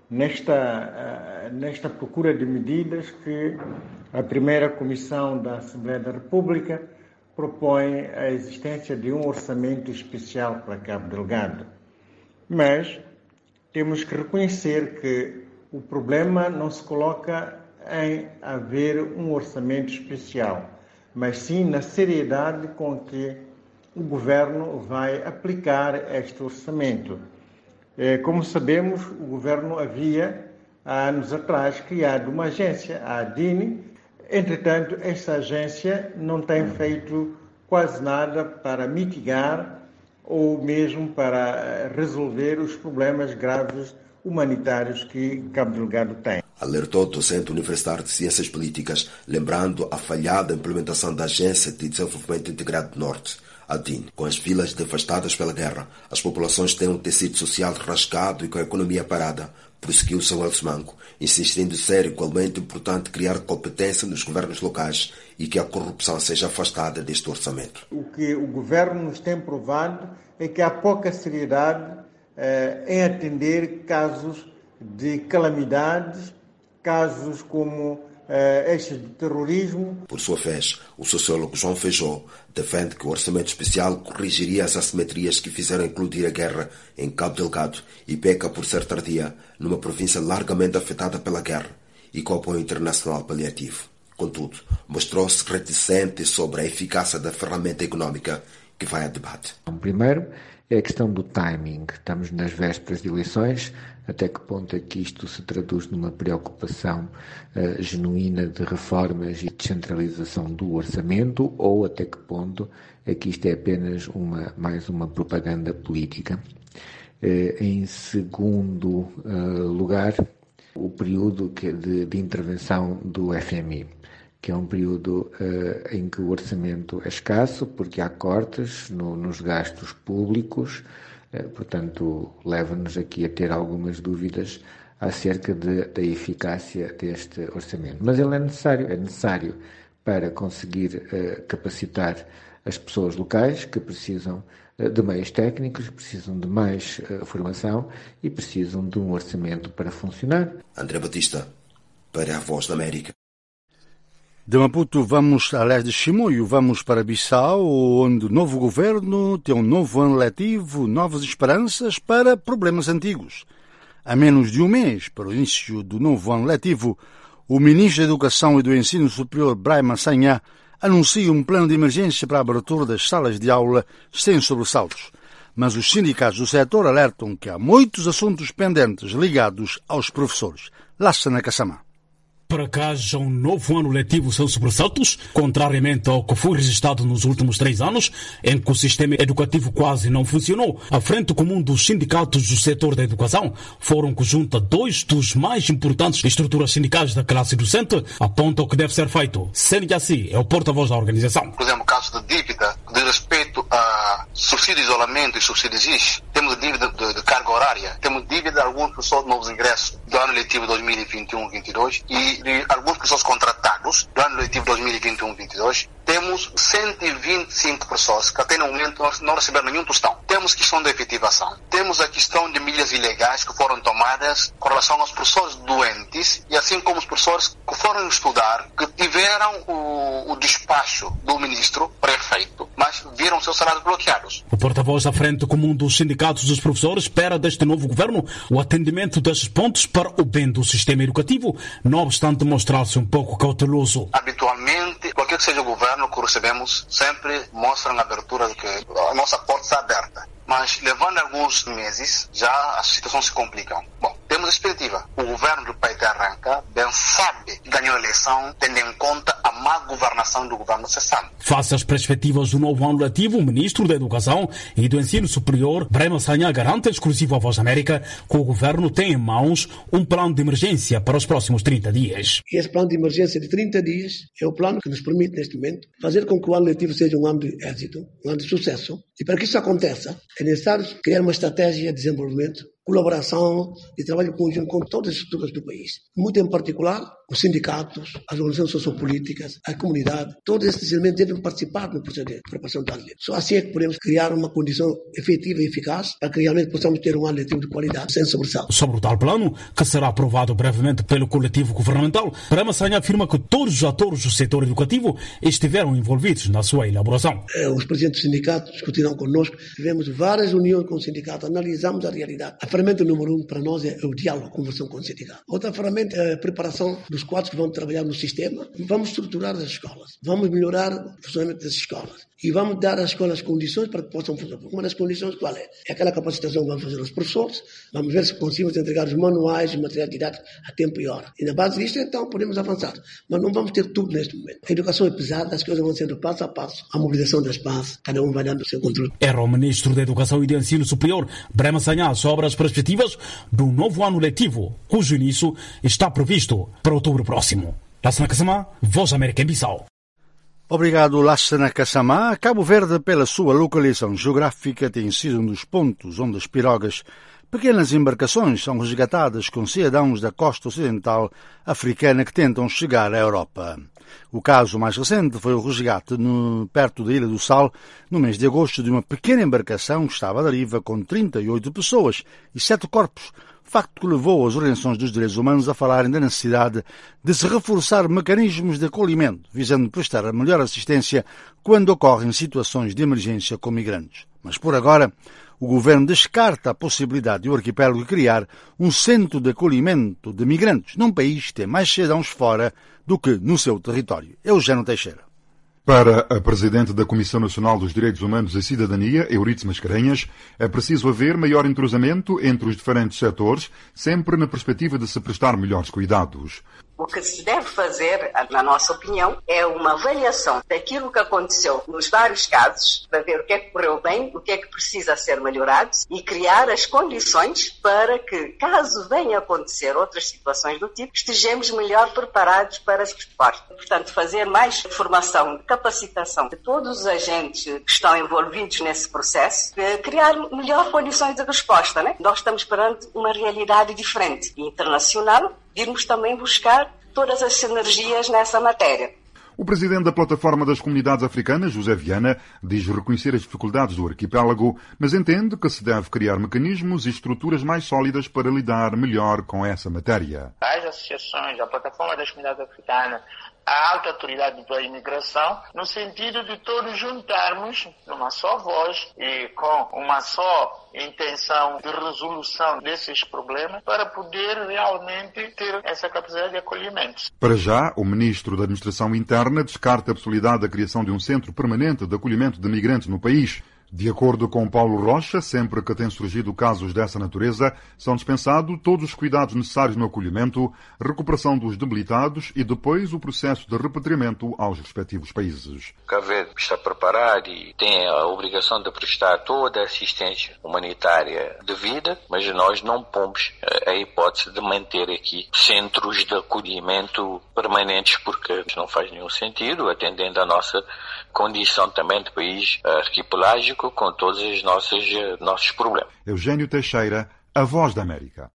nesta, nesta procura de medidas que a primeira Comissão da Assembleia da República propõe a existência de um orçamento especial para Cabo Delgado. Mas temos que reconhecer que o problema não se coloca em haver um orçamento especial, mas sim na seriedade com que o governo vai aplicar este orçamento. Como sabemos, o governo havia, há anos atrás, criado uma agência, a ADINE. Entretanto, essa agência não tem feito quase nada para mitigar ou mesmo para resolver os problemas graves humanitários que Cabo Delgado tem. Alertou o docente universitário de Ciências Políticas, lembrando a falhada implementação da Agência de Desenvolvimento Integrado do Norte, a DIN. Com as vilas devastadas pela guerra, as populações têm um tecido social rasgado e com a economia parada, prosseguiu Samuel Semango, insistindo ser igualmente importante criar competência nos governos locais e que a corrupção seja afastada deste orçamento. O que o governo nos tem provado é que há pouca seriedade eh, em atender casos de calamidades, casos como eh, estes de terrorismo. Por sua vez, o sociólogo João Feijó defende que o orçamento especial corrigiria as assimetrias que fizeram incluir a guerra em Cabo Delgado e peca por ser tardia numa província largamente afetada pela guerra e com apoio internacional paliativo. Contudo, mostrou-se reticente sobre a eficácia da ferramenta económica que vai a debate. Primeiro, é a questão do timing. Estamos nas vésperas de eleições. Até que ponto é que isto se traduz numa preocupação uh, genuína de reformas e descentralização do orçamento, ou até que ponto é que isto é apenas uma, mais uma propaganda política? Uh, em segundo uh, lugar, o período que de, de intervenção do F M I, que é um período uh, em que o orçamento é escasso, porque há cortes no, nos gastos públicos. Portanto, leva-nos aqui a ter algumas dúvidas acerca de, da eficácia deste orçamento. Mas ele é necessário, é necessário para conseguir uh, capacitar as pessoas locais que precisam uh, de meios técnicos, precisam de mais uh, formação e precisam de um orçamento para funcionar. André Batista, para a Voz da América. De Maputo vamos, aliás, de Chimoio, vamos para Bissau, onde o novo governo tem um novo ano letivo, novas esperanças para problemas antigos. A menos de um mês para o início do novo ano letivo, o ministro da Educação e do Ensino Superior, Brahima Sanha, anuncia um plano de emergência para a abertura das salas de aula sem sobressaltos. Mas os sindicatos do setor alertam que há muitos assuntos pendentes ligados aos professores. Lassana Kassamá. Para que haja um novo ano letivo sem sobressaltos, contrariamente ao que foi registrado nos últimos três anos, em que o sistema educativo quase não funcionou, a Frente Comum dos Sindicatos do Setor da Educação, fórum que junta dois dos mais importantes estruturas sindicais da classe docente, aponta o que deve ser feito. Sene Yassi é o porta-voz da organização. Por exemplo, caso de dívida, de respeito a subsídio de isolamento e subsídio de I S, temos dívida de, de carga horária, temos dívida de algumas pessoas de novos ingressos do ano letivo dois mil e vinte e um vinte e dois e de algumas pessoas contratadas do ano letivo dois mil e vinte e um vinte e dois. Temos cento e vinte e cinco pessoas que até no momento não receberam nenhum tostão. Temos questão de efetivação. Temos a questão de milhas ilegais que foram tomadas com relação aos professores doentes e assim como os professores que foram estudar, que tiveram o, o despacho do ministro prefeito, mas viram seus salários bloqueados. O porta-voz da Frente Comum dos Sindicatos dos Professores espera deste novo governo o atendimento destes pontos para o bem do sistema educativo, não obstante mostrar-se um pouco cauteloso. Habitualmente, qualquer que seja o governo que recebemos, sempre mostram a abertura de que a nossa porta está aberta. Mas, levando alguns meses, já as situações se complicam. Bom, temos a expectativa. O governo do país que arranca, bem sabe que ganhou a eleição, tendo em conta a má governação do governo cessante. Face às perspectivas do novo ano letivo, o ministro da Educação e do Ensino Superior, Brema Sagna, garante, exclusivo à Voz da América, que o governo tem em mãos um plano de emergência para os próximos trinta dias. E esse plano de emergência de trinta dias é o plano que nos permite, neste momento, fazer com que o ano letivo seja um ano de êxito, um ano de sucesso. E para que isso aconteça, é necessário criar uma estratégia de desenvolvimento, colaboração e trabalho conjunto com todas as estruturas do país. Muito em particular, os sindicatos, as organizações sociopolíticas, a comunidade, todos esses elementos devem participar no processo de preparação do ano letivo. Só assim é que podemos criar uma condição efetiva e eficaz para que realmente possamos ter um ano letivo de qualidade, sem sobressalto. Sobre o tal plano, que será aprovado brevemente pelo coletivo governamental, Brema Sagna afirma que todos os atores do setor educativo estiveram envolvidos na sua elaboração. Os presidentes dos sindicatos discutiram connosco, tivemos várias reuniões com os sindicatos, analisamos a realidade. A ferramenta número um para nós é o diálogo, a conversão com o sindicato. Outra ferramenta é a preparação dos quadros que vão trabalhar no sistema. Vamos estruturar as escolas, vamos melhorar o funcionamento das escolas e vamos dar às escolas condições para que possam funcionar. Uma das condições qual é? É aquela capacitação que vamos fazer aos professores, vamos ver se conseguimos entregar os manuais e material didático a tempo e hora. E na base disto, então, podemos avançar. Mas não vamos ter tudo neste momento. A educação é pesada, as coisas vão sendo passo a passo. A mobilização das bases, cada um vai dando o seu controle. Era o ministro da Educação e do Ensino Superior, Brema Sagna, sobre as perspectivas do novo ano letivo, cujo início está previsto para outubro próximo. Lassana Kassamá, Voz da América em Bissau. Obrigado, Lassana Kassamá. Cabo Verde, pela sua localização geográfica, tem sido um dos pontos onde as pirogas, pequenas embarcações, são resgatadas com cidadãos da costa ocidental africana que tentam chegar à Europa. O caso mais recente foi o resgate no, perto da Ilha do Sal, no mês de agosto, de uma pequena embarcação que estava à deriva com trinta e oito pessoas e sete corpos, facto que levou as organizações dos direitos humanos a falarem da necessidade de se reforçar mecanismos de acolhimento, visando prestar a melhor assistência quando ocorrem situações de emergência com migrantes. Mas por agora, o governo descarta a possibilidade de o arquipélago criar um centro de acolhimento de migrantes num país que tem mais cidadãos fora do que no seu território. Eugênio Teixeira. Para a Presidente da Comissão Nacional dos Direitos Humanos e Cidadania, Euridice Mascarenhas, é preciso haver maior entrosamento entre os diferentes setores, sempre na perspectiva de se prestar melhores cuidados. O que se deve fazer, na nossa opinião, é uma avaliação daquilo que aconteceu nos vários casos, para ver o que é que correu bem, o que é que precisa ser melhorado e criar as condições para que, caso venha a acontecer outras situações do tipo, estejamos melhor preparados para as respostas. Portanto, fazer mais formação, capacitação de todos os agentes que estão envolvidos nesse processo, criar melhor condições de resposta, né? Nós estamos perante uma realidade diferente e internacional. Irmos também buscar todas as sinergias nessa matéria. O presidente da Plataforma das Comunidades Africanas, José Viana, diz reconhecer as dificuldades do arquipélago, mas entende que se deve criar mecanismos e estruturas mais sólidas para lidar melhor com essa matéria. As associações, a Plataforma das Comunidades Africanas, a alta autoridade da imigração, no sentido de todos juntarmos numa só voz e com uma só intenção de resolução desses problemas para poder realmente ter essa capacidade de acolhimento. Para já, o ministro da Administração Interna descarta a possibilidade da criação de um centro permanente de acolhimento de migrantes no país. De acordo com Paulo Rocha, sempre que têm surgido casos dessa natureza, são dispensados todos os cuidados necessários no acolhimento, recuperação dos debilitados e depois o processo de repatriamento aos respectivos países. Cabo Verde está preparado e tem a obrigação de prestar toda a assistência humanitária devida, mas nós não pomos a hipótese de manter aqui centros de acolhimento permanentes, porque não faz nenhum sentido, atendendo à nossa condição também de país arquipelágico, com todos os nossos, nossos problemas. Eugênio Teixeira, a Voz da América.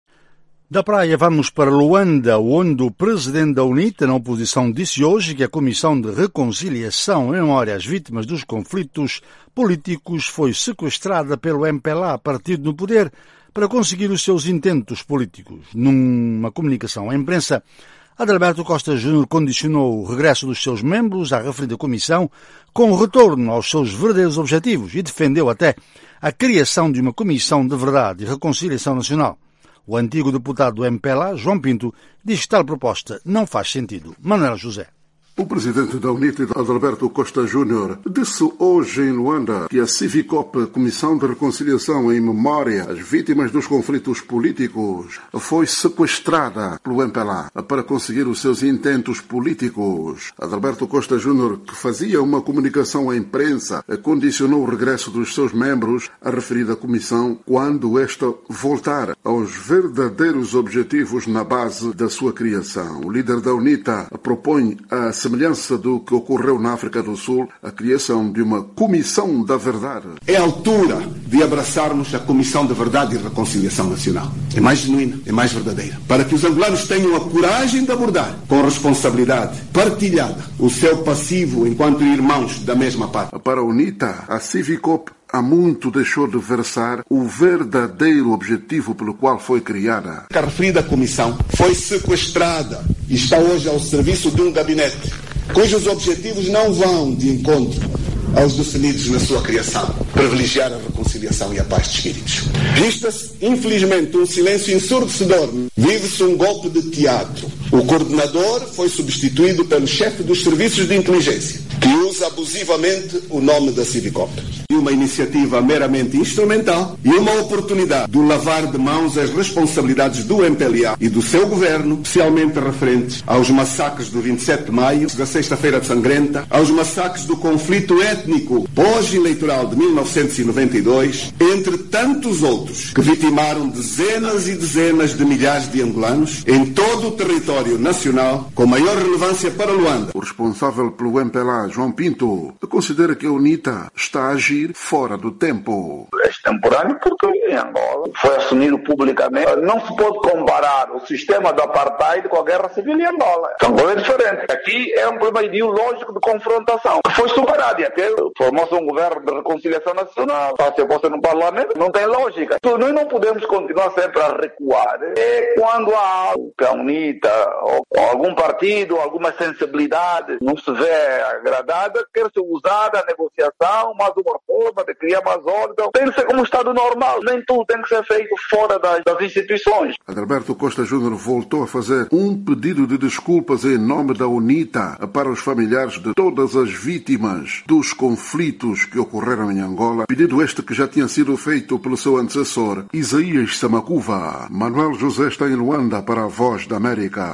Da praia vamos para Luanda, onde o presidente da UNITA, na oposição, disse hoje que a Comissão de Reconciliação em memória às vítimas dos conflitos políticos foi sequestrada pelo M P L A, partido no poder, para conseguir os seus intentos políticos. Numa comunicação à imprensa, Adalberto Costa Júnior condicionou o regresso dos seus membros à referida comissão com o retorno aos seus verdadeiros objetivos e defendeu até a criação de uma comissão de verdade e reconciliação nacional. O antigo deputado do M P L A, João Pinto, diz que tal proposta não faz sentido. Manuel José. O presidente da UNITA, Adalberto Costa Júnior, disse hoje em Luanda que a Civicop, Comissão de Reconciliação em Memória às Vítimas dos Conflitos Políticos, foi sequestrada pelo M P L A para conseguir os seus intentos políticos. Adalberto Costa Júnior, que fazia uma comunicação à imprensa, condicionou o regresso dos seus membros à referida comissão quando esta voltar aos verdadeiros objetivos na base da sua criação. O líder da UNITA propõe a semelhança do que ocorreu na África do Sul, a criação de uma Comissão da Verdade. É a altura de abraçarmos a Comissão da Verdade e Reconciliação Nacional. É mais genuína, é mais verdadeira. Para que os angolanos tenham a coragem de abordar, com responsabilidade partilhada, o seu passivo enquanto irmãos da mesma pátria. Para a UNITA, a Civicop há muito deixou de versar o verdadeiro objetivo pelo qual foi criada. A referida comissão foi sequestrada e está hoje ao serviço de um gabinete cujos objetivos não vão de encontro aos definidos na sua criação, privilegiar a reconciliação e a paz de espíritos. Vista-se, infelizmente, um silêncio ensurdecedor. Vive-se um golpe de teatro. O coordenador foi substituído pelo chefe dos serviços de inteligência, que usa abusivamente o nome da Civicop. E uma iniciativa meramente instrumental e uma oportunidade de lavar de mãos as responsabilidades do M P L A e do seu governo, especialmente referentes aos massacres do vinte e sete de maio, da Sexta-feira de Sangrenta, aos massacres do conflito étnico pós-eleitoral de mil novecentos e noventa e dois, entre tantos outros que vitimaram dezenas e dezenas de milhares de angolanos em todo o território nacional, com maior relevância para Luanda. O responsável pelo M P L A, João Pinto, considera que a UNITA está a agir fora do tempo. É extemporâneo porque em Angola foi assumido publicamente. Não se pode comparar o sistema do apartheid com a guerra civil em Angola. Angola é diferente. Aqui é um problema ideológico de confrontação que foi superado e até formou-se um governo de reconciliação nacional. Está a ser posto no parlamento, não tem lógica. Então, nós não podemos continuar sempre a recuar. É quando há algo que a UNITA ou, ou algum partido, alguma sensibilidade não se vê agradada, quer ser usada a negociação, mais uma forma de criar mais ordem. Tem que ser como um Estado normal. Nem tudo tem que ser feito fora das, das instituições. Adalberto Costa Júnior voltou a fazer um pedido de desculpas em nome da UNITA para os familiares de todas as vítimas dos conflitos que ocorreram em Angola. Pedido este que já tinha sido feito pelo seu antecessor, Isaías Samacuva. Manuel José está em Luanda para a Voz da América.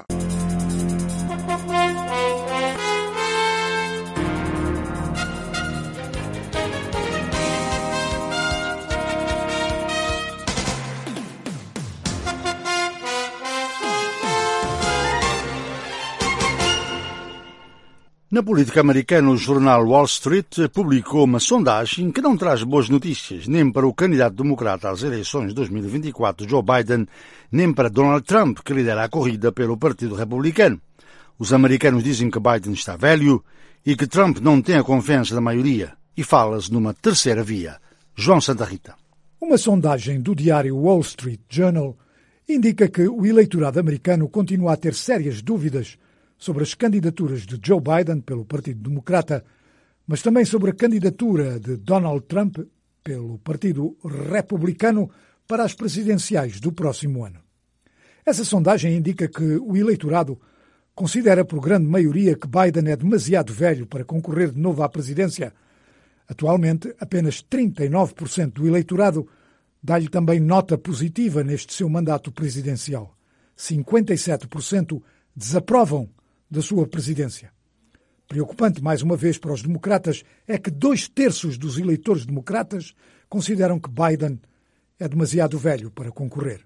Na política americana, o jornal Wall Street publicou uma sondagem que não traz boas notícias nem para o candidato democrata às eleições de dois mil e vinte e quatro, Joe Biden, nem para Donald Trump, que lidera a corrida pelo Partido Republicano. Os americanos dizem que Biden está velho e que Trump não tem a confiança da maioria e fala-se numa terceira via. João Santa Rita. Uma sondagem do diário Wall Street Journal indica que o eleitorado americano continua a ter sérias dúvidas sobre as candidaturas de Joe Biden pelo Partido Democrata, mas também sobre a candidatura de Donald Trump pelo Partido Republicano para as presidenciais do próximo ano. Essa sondagem indica que o eleitorado considera por grande maioria que Biden é demasiado velho para concorrer de novo à presidência, Atualmente, apenas trinta e nove por cento do eleitorado dá-lhe também nota positiva neste seu mandato presidencial. cinquenta e sete por cento desaprovam da sua presidência. Preocupante, mais uma vez, para os democratas é que dois terços dos eleitores democratas consideram que Biden é demasiado velho para concorrer.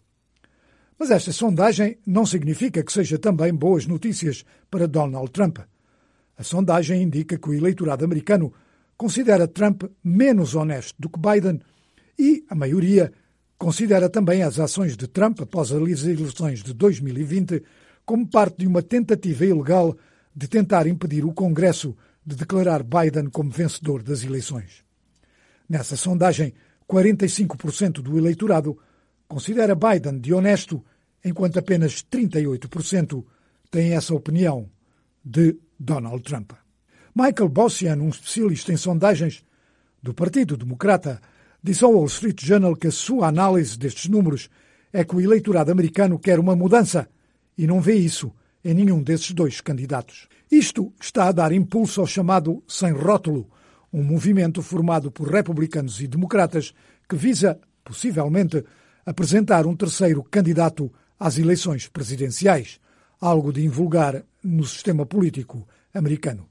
Mas esta sondagem não significa que seja também boas notícias para Donald Trump. A sondagem indica que o eleitorado americano considera Trump menos honesto do que Biden e a maioria considera também as ações de Trump após as eleições de dois mil e vinte como parte de uma tentativa ilegal de tentar impedir o Congresso de declarar Biden como vencedor das eleições. Nessa sondagem, quarenta e cinco por cento do eleitorado considera Biden de honesto, enquanto apenas trinta e oito por cento têm essa opinião de Donald Trump. Michael Bossian, um especialista em sondagens do Partido Democrata, disse ao Wall Street Journal que a sua análise destes números é que o eleitorado americano quer uma mudança e não vê isso em nenhum desses dois candidatos. Isto está a dar impulso ao chamado Sem Rótulo, um movimento formado por republicanos e democratas que visa, possivelmente, apresentar um terceiro candidato às eleições presidenciais, algo de invulgar no sistema político americano.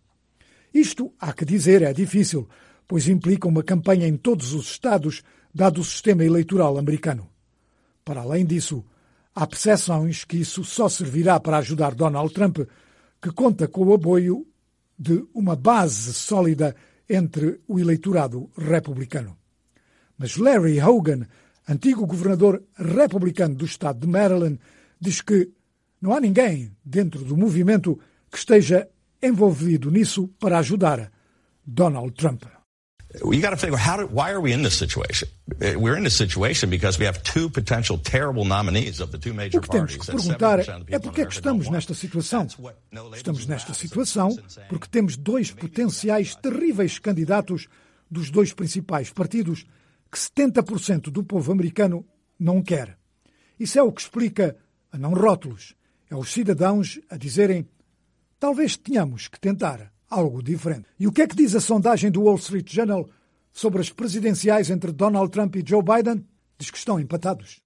Isto, há que dizer, é difícil, pois implica uma campanha em todos os estados, dado o sistema eleitoral americano. Para além disso, há percepções que isso só servirá para ajudar Donald Trump, que conta com o apoio de uma base sólida entre o eleitorado republicano. Mas Larry Hogan, antigo governador republicano do estado de Maryland, diz que não há ninguém dentro do movimento que esteja envolvido nisso para ajudar Donald Trump. You got to figure how do, why are we in this situation? We're in this situation because we have two potential terrible nominees of the two major parties. O que temos que perguntar é porque é que estamos nesta situação. Estamos nesta situação porque temos dois potenciais terríveis candidatos dos dois principais partidos que setenta por cento do povo americano não quer. Isso é o que explica a não rótulos. É os cidadãos a dizerem talvez tenhamos que tentar algo diferente. E o que é que diz a sondagem do Wall Street Journal sobre as presidenciais entre Donald Trump e Joe Biden? Diz que estão empatados.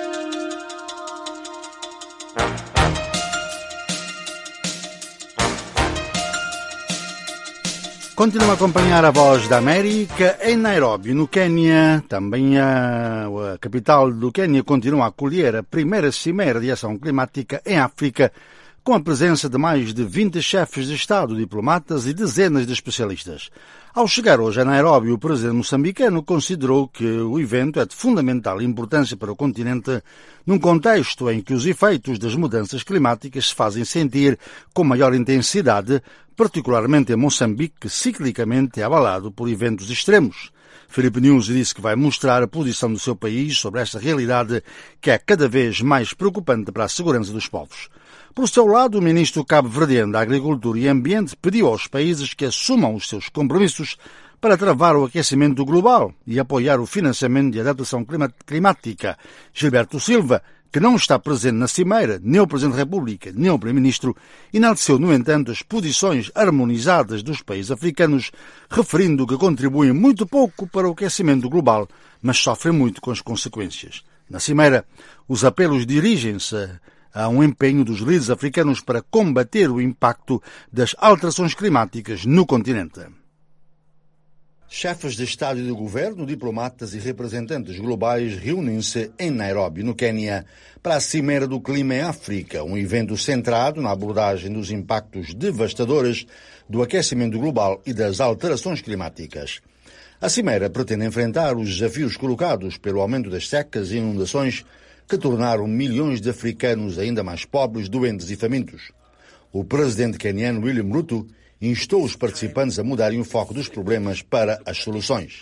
Continua a acompanhar a Voz da América em Nairobi, no Quênia. Também a, a capital do Quênia continua a acolher a primeira cimeira de ação climática em África, com a presença de mais de vinte chefes de Estado, diplomatas e dezenas de especialistas. Ao chegar hoje a Nairobi, o presidente moçambicano considerou que o evento é de fundamental importância para o continente, num contexto em que os efeitos das mudanças climáticas se fazem sentir com maior intensidade, particularmente em Moçambique, que ciclicamente é abalado por eventos extremos. Filipe Nyusi disse que vai mostrar a posição do seu país sobre esta realidade que é cada vez mais preocupante para a segurança dos povos. Por seu lado, o ministro cabo-verdiano da Agricultura e Ambiente pediu aos países que assumam os seus compromissos para travar o aquecimento global e apoiar o financiamento de adaptação climática. Gilberto Silva, que não está presente na cimeira, nem o Presidente da República, nem o Primeiro-Ministro, enalteceu, no entanto, as posições harmonizadas dos países africanos, referindo que contribuem muito pouco para o aquecimento global, mas sofrem muito com as consequências. Na cimeira, os apelos dirigem-se a um empenho dos líderes africanos para combater o impacto das alterações climáticas no continente. Chefes de Estado e de Governo, diplomatas e representantes globais reúnem-se em Nairobi, no Quênia, para a Cimeira do Clima em África, um evento centrado na abordagem dos impactos devastadores do aquecimento global e das alterações climáticas. A Cimeira pretende enfrentar os desafios colocados pelo aumento das secas e inundações que tornaram milhões de africanos ainda mais pobres, doentes e famintos. O presidente queniano William Ruto instou os participantes a mudarem o foco dos problemas para as soluções.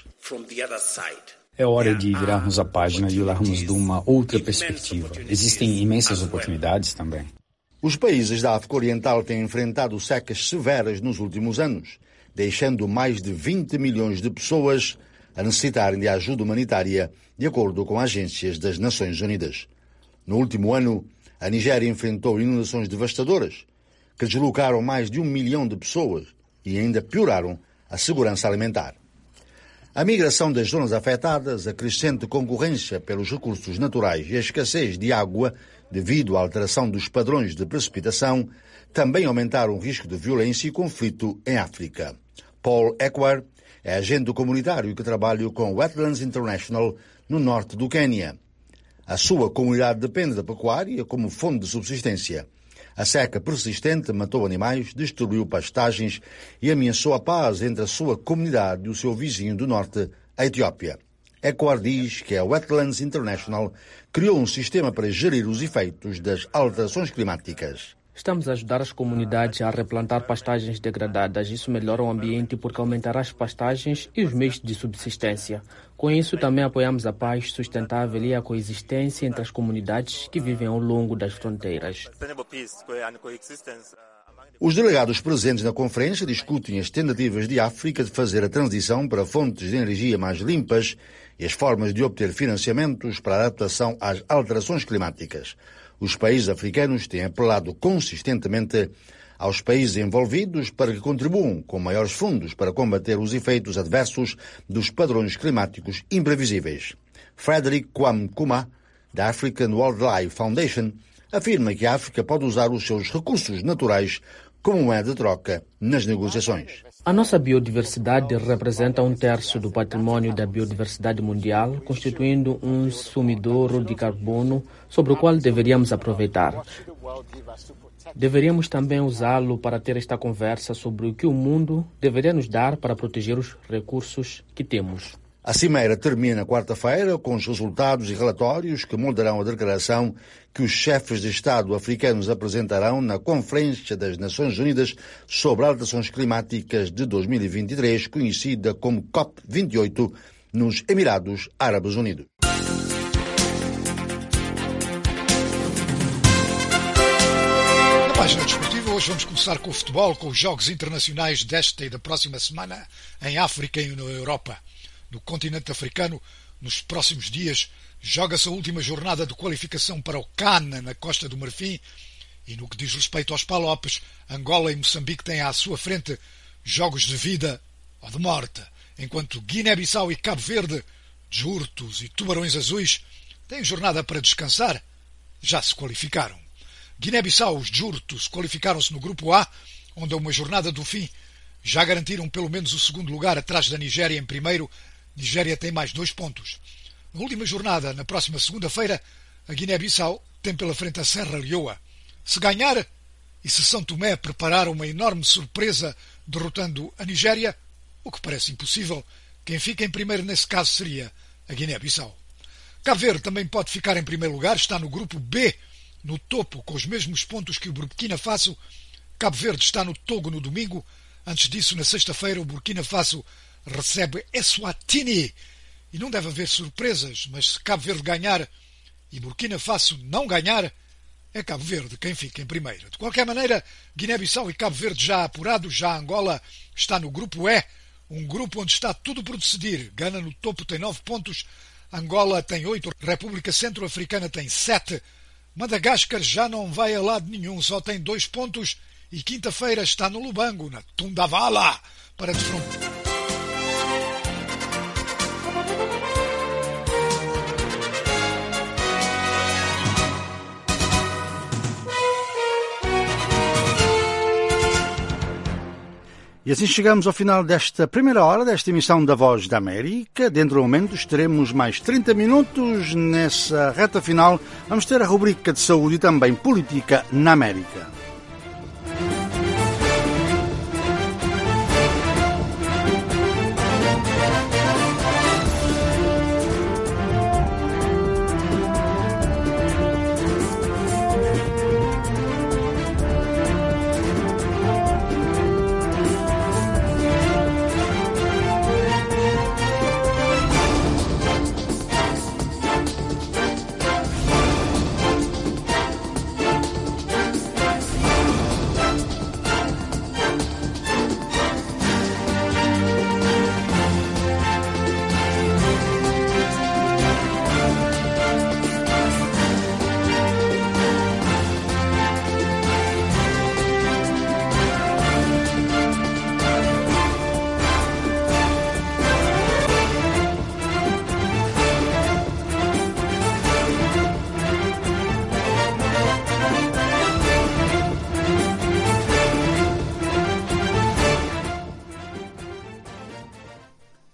É hora de virarmos a página e olharmos de uma outra perspectiva. Existem imensas oportunidades também. Os países da África Oriental têm enfrentado secas severas nos últimos anos, deixando mais de vinte milhões de pessoas a necessitarem de ajuda humanitária, de acordo com agências das Nações Unidas. No último ano, a Nigéria enfrentou inundações devastadoras, que deslocaram mais de um milhão de pessoas e ainda pioraram a segurança alimentar. A migração das zonas afetadas, a crescente concorrência pelos recursos naturais e a escassez de água devido à alteração dos padrões de precipitação também aumentaram o risco de violência e conflito em África. Paul Ekwar é agente comunitário que trabalha com Wetlands International no norte do Quênia. A sua comunidade depende da pecuária como fonte de subsistência. A seca persistente matou animais, destruiu pastagens e ameaçou a paz entre a sua comunidade e o seu vizinho do norte, a Etiópia. Ekwar diz que a Wetlands International criou um sistema para gerir os efeitos das alterações climáticas. Estamos a ajudar as comunidades a replantar pastagens degradadas. Isso melhora o ambiente porque aumentará as pastagens e os meios de subsistência. Com isso, também apoiamos a paz sustentável e a coexistência entre as comunidades que vivem ao longo das fronteiras. Os delegados presentes na conferência discutem as tentativas de África de fazer a transição para fontes de energia mais limpas e as formas de obter financiamentos para a adaptação às alterações climáticas. Os países africanos têm apelado consistentemente aos países envolvidos para que contribuam com maiores fundos para combater os efeitos adversos dos padrões climáticos imprevisíveis. Frederick Kwame-Kuma, da African Wildlife Foundation, afirma que a África pode usar os seus recursos naturais como moeda de troca nas negociações. A nossa biodiversidade representa um terço do patrimônio da biodiversidade mundial, constituindo um sumidouro de carbono sobre o qual deveríamos aproveitar. Deveríamos também usá-lo para ter esta conversa sobre o que o mundo deveria nos dar para proteger os recursos que temos. A cimeira termina quarta-feira com os resultados e relatórios que moldarão a declaração que os chefes de Estado africanos apresentarão na Conferência das Nações Unidas sobre Alterações Climáticas de dois mil e vinte e três, conhecida como COP vinte e oito, nos Emirados Árabes Unidos. Na página desportiva, hoje vamos começar com o futebol, com os jogos internacionais desta e da próxima semana em África e na Europa. No continente africano, nos próximos dias, joga-se a última jornada de qualificação para o CAN na Costa do Marfim e, no que diz respeito aos Palopes, Angola e Moçambique têm à sua frente jogos de vida ou de morte, enquanto Guiné-Bissau e Cabo Verde, Jurtos e Tubarões Azuis, têm jornada para descansar, já se qualificaram. Guiné-Bissau e os Jurtos qualificaram-se no Grupo A, onde a uma jornada do fim já garantiram pelo menos o segundo lugar atrás da Nigéria em primeiro. Nigéria tem mais dois pontos. Na última jornada, na próxima segunda-feira, a Guiné-Bissau tem pela frente a Serra Leoa. Se ganhar, e se São Tomé preparar uma enorme surpresa derrotando a Nigéria, o que parece impossível, quem fica em primeiro nesse caso seria a Guiné-Bissau. Cabo Verde também pode ficar em primeiro lugar, está no grupo B, no topo, com os mesmos pontos que o Burkina Faso. Cabo Verde está no Togo no domingo. Antes disso, na sexta-feira, o Burkina Faso recebe Eswatini. E não deve haver surpresas, mas se Cabo Verde ganhar e Burkina Faso não ganhar, é Cabo Verde quem fica em primeiro. De qualquer maneira, Guiné-Bissau e Cabo Verde já apurados, já Angola está no grupo E, um grupo onde está tudo por decidir. Gana no topo tem nove pontos, Angola tem oito, República Centro-Africana tem sete, Madagascar já não vai a lado nenhum, só tem dois pontos e quinta-feira está no Lubango, na Tundavala, para defrontar. E assim chegamos ao final desta primeira hora desta emissão da Voz da América. Dentro de momentos teremos mais trinta minutos. Nessa reta final vamos ter a rubrica de saúde e também política na América.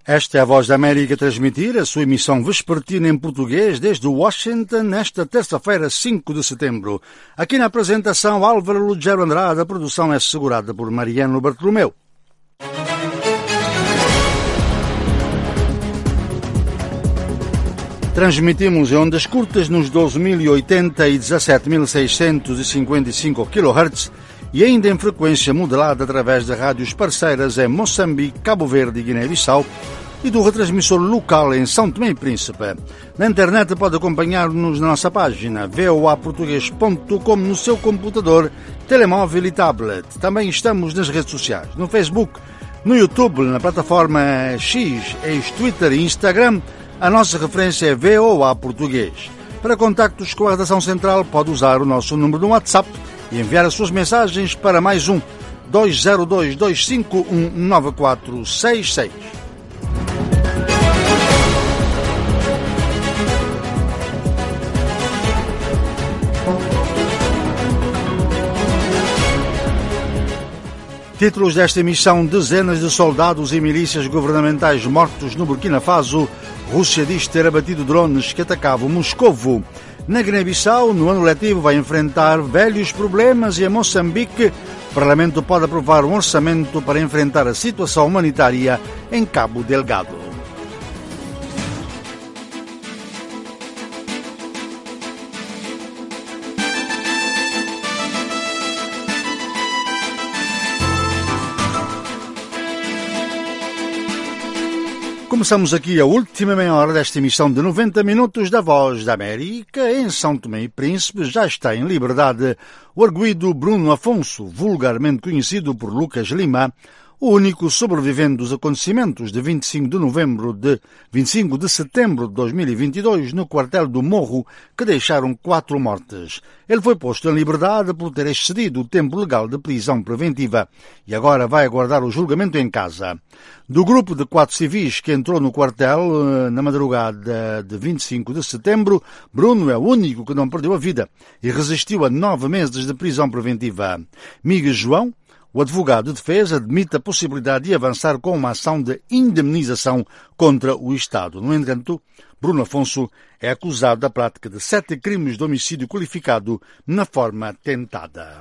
Esta é a Voz da América a transmitir a sua emissão vespertina em português desde Washington nesta terça-feira, cinco de setembro. Aqui na apresentação, Álvaro Lugero Andrade, a produção é assegurada por Mariano Bartolomeu. Transmitimos em ondas curtas nos doze mil e oitenta e dezassete mil seiscentos e cinquenta e cinco quilohertz e ainda em frequência modulada através de rádios parceiras em Moçambique, Cabo Verde e Guiné-Bissau e do retransmissor local em São Tomé e Príncipe. Na internet pode acompanhar-nos na nossa página v o a português ponto com no seu computador, telemóvel e tablet. Também estamos nas redes sociais, no Facebook, no YouTube, na plataforma X, ex-Twitter e Instagram. A nossa referência é V O A Português. Para contactos com a redação central pode usar o nosso número no WhatsApp e enviar as suas mensagens para mais um dois zero dois, dois cinco um, nove quatro seis seis. Títulos desta emissão: dezenas de soldados e milícias governamentais mortos no Burkina Faso. Rússia diz ter abatido drones que atacavam Moscovo. Na Guiné-Bissau, no ano letivo, vai enfrentar velhos problemas e em Moçambique, o Parlamento pode aprovar um orçamento para enfrentar a situação humanitária em Cabo Delgado. Começamos aqui a última meia hora desta emissão de noventa minutos da Voz da América. Em São Tomé e Príncipe já está em liberdade o arguido Bruno Afonso, vulgarmente conhecido por Lucas Lima, o único sobrevivente dos acontecimentos de vinte e cinco de novembro de vinte e cinco de setembro de dois mil e vinte e dois no quartel do Morro, que deixaram quatro mortes. Ele foi posto em liberdade por ter excedido o tempo legal de prisão preventiva e agora vai aguardar o julgamento em casa. Do grupo de quatro civis que entrou no quartel na madrugada de vinte e cinco de setembro, Bruno é o único que não perdeu a vida e resistiu a nove meses de prisão preventiva. Miguel João, o advogado de defesa, admite a possibilidade de avançar com uma ação de indemnização contra o Estado. No entanto, Bruno Afonso é acusado da prática de sete crimes de homicídio qualificado na forma tentada.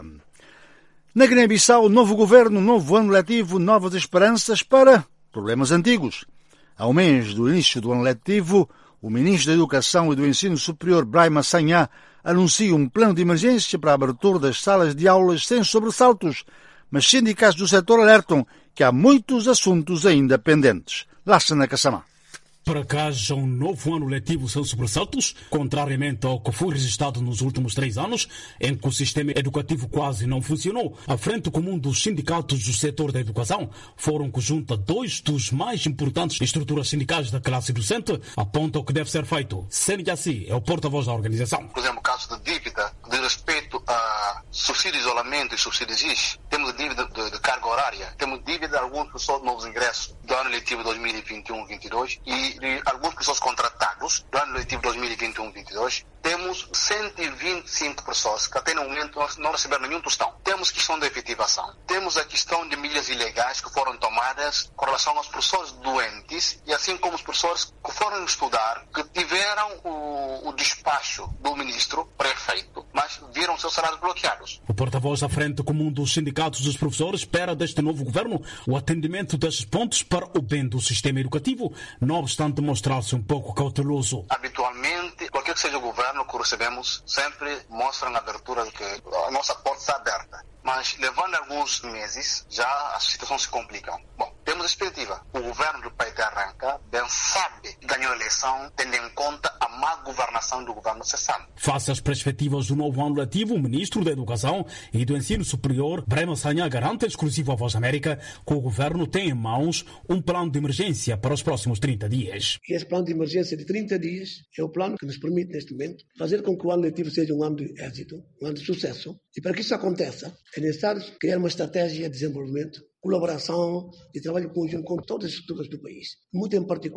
Na Guiné-Bissau, novo governo, novo ano letivo, novas esperanças para problemas antigos. Há um mês do início do ano letivo, o ministro da Educação e do Ensino Superior, Brahima Sanhá, anuncia um plano de emergência para a abertura das salas de aulas sem sobressaltos, mas sindicatos do setor alertam que há muitos assuntos ainda pendentes. Lassana Kassamá. Para que haja um novo ano letivo sem sobressaltos, contrariamente ao que foi registrado nos últimos três anos, em que o sistema educativo quase não funcionou, a Frente Comum dos Sindicatos do Setor da Educação, fórum que junta dois dos mais importantes estruturas sindicais da classe docente, aponta o que deve ser feito. Seni Yassi é o porta-voz da organização. Por exemplo, caso de dívida, de respeito a subsídio de isolamento e subsídio de X, temos dívida de, de carga horária, temos dívida de alguns pessoas de novos ingressos do ano letivo dois mil e vinte e um vinte e dois e de algumas pessoas contratadas do ano letivo dois mil e vinte e um vinte e dois, temos cento e vinte e cinco pessoas que até no momento não receberam nenhum tostão. Temos questão de efetivação. Temos a questão de milhas ilegais que foram tomadas com relação aos professores doentes e assim como os professores que foram estudar, que tiveram o, o despacho do ministro prefeito, mas viram seus salários bloqueados. O porta-voz da Frente Comum dos Sindicatos dos Professores espera deste novo governo o atendimento destes pontos para o bem do sistema educativo, não obstante mostrar-se um pouco cauteloso. Habitualmente, qualquer que seja o governo que recebemos, sempre mostra na abertura de que a nossa porta está aberta. Mas, levando alguns meses, já a situação se complica. Bom, temos a expectativa. O governo do país de Arranca bem sabe que ganhou a eleição, tendo em conta a má governação do governo cessante. Face às perspectivas do novo ano letivo, o ministro da Educação e do Ensino Superior, Brahima Sanhá, garante, exclusivo à Voz da América, que o governo tem em mãos um plano de emergência para os próximos trinta dias. E esse plano de emergência de trinta dias é o plano que nos permite, neste momento, fazer com que o ano letivo seja um ano de êxito, um ano de sucesso. E para que isso aconteça, é necessário criar uma estratégia de desenvolvimento, colaboração e trabalho conjunto com todas as estruturas do país. Muito em particular,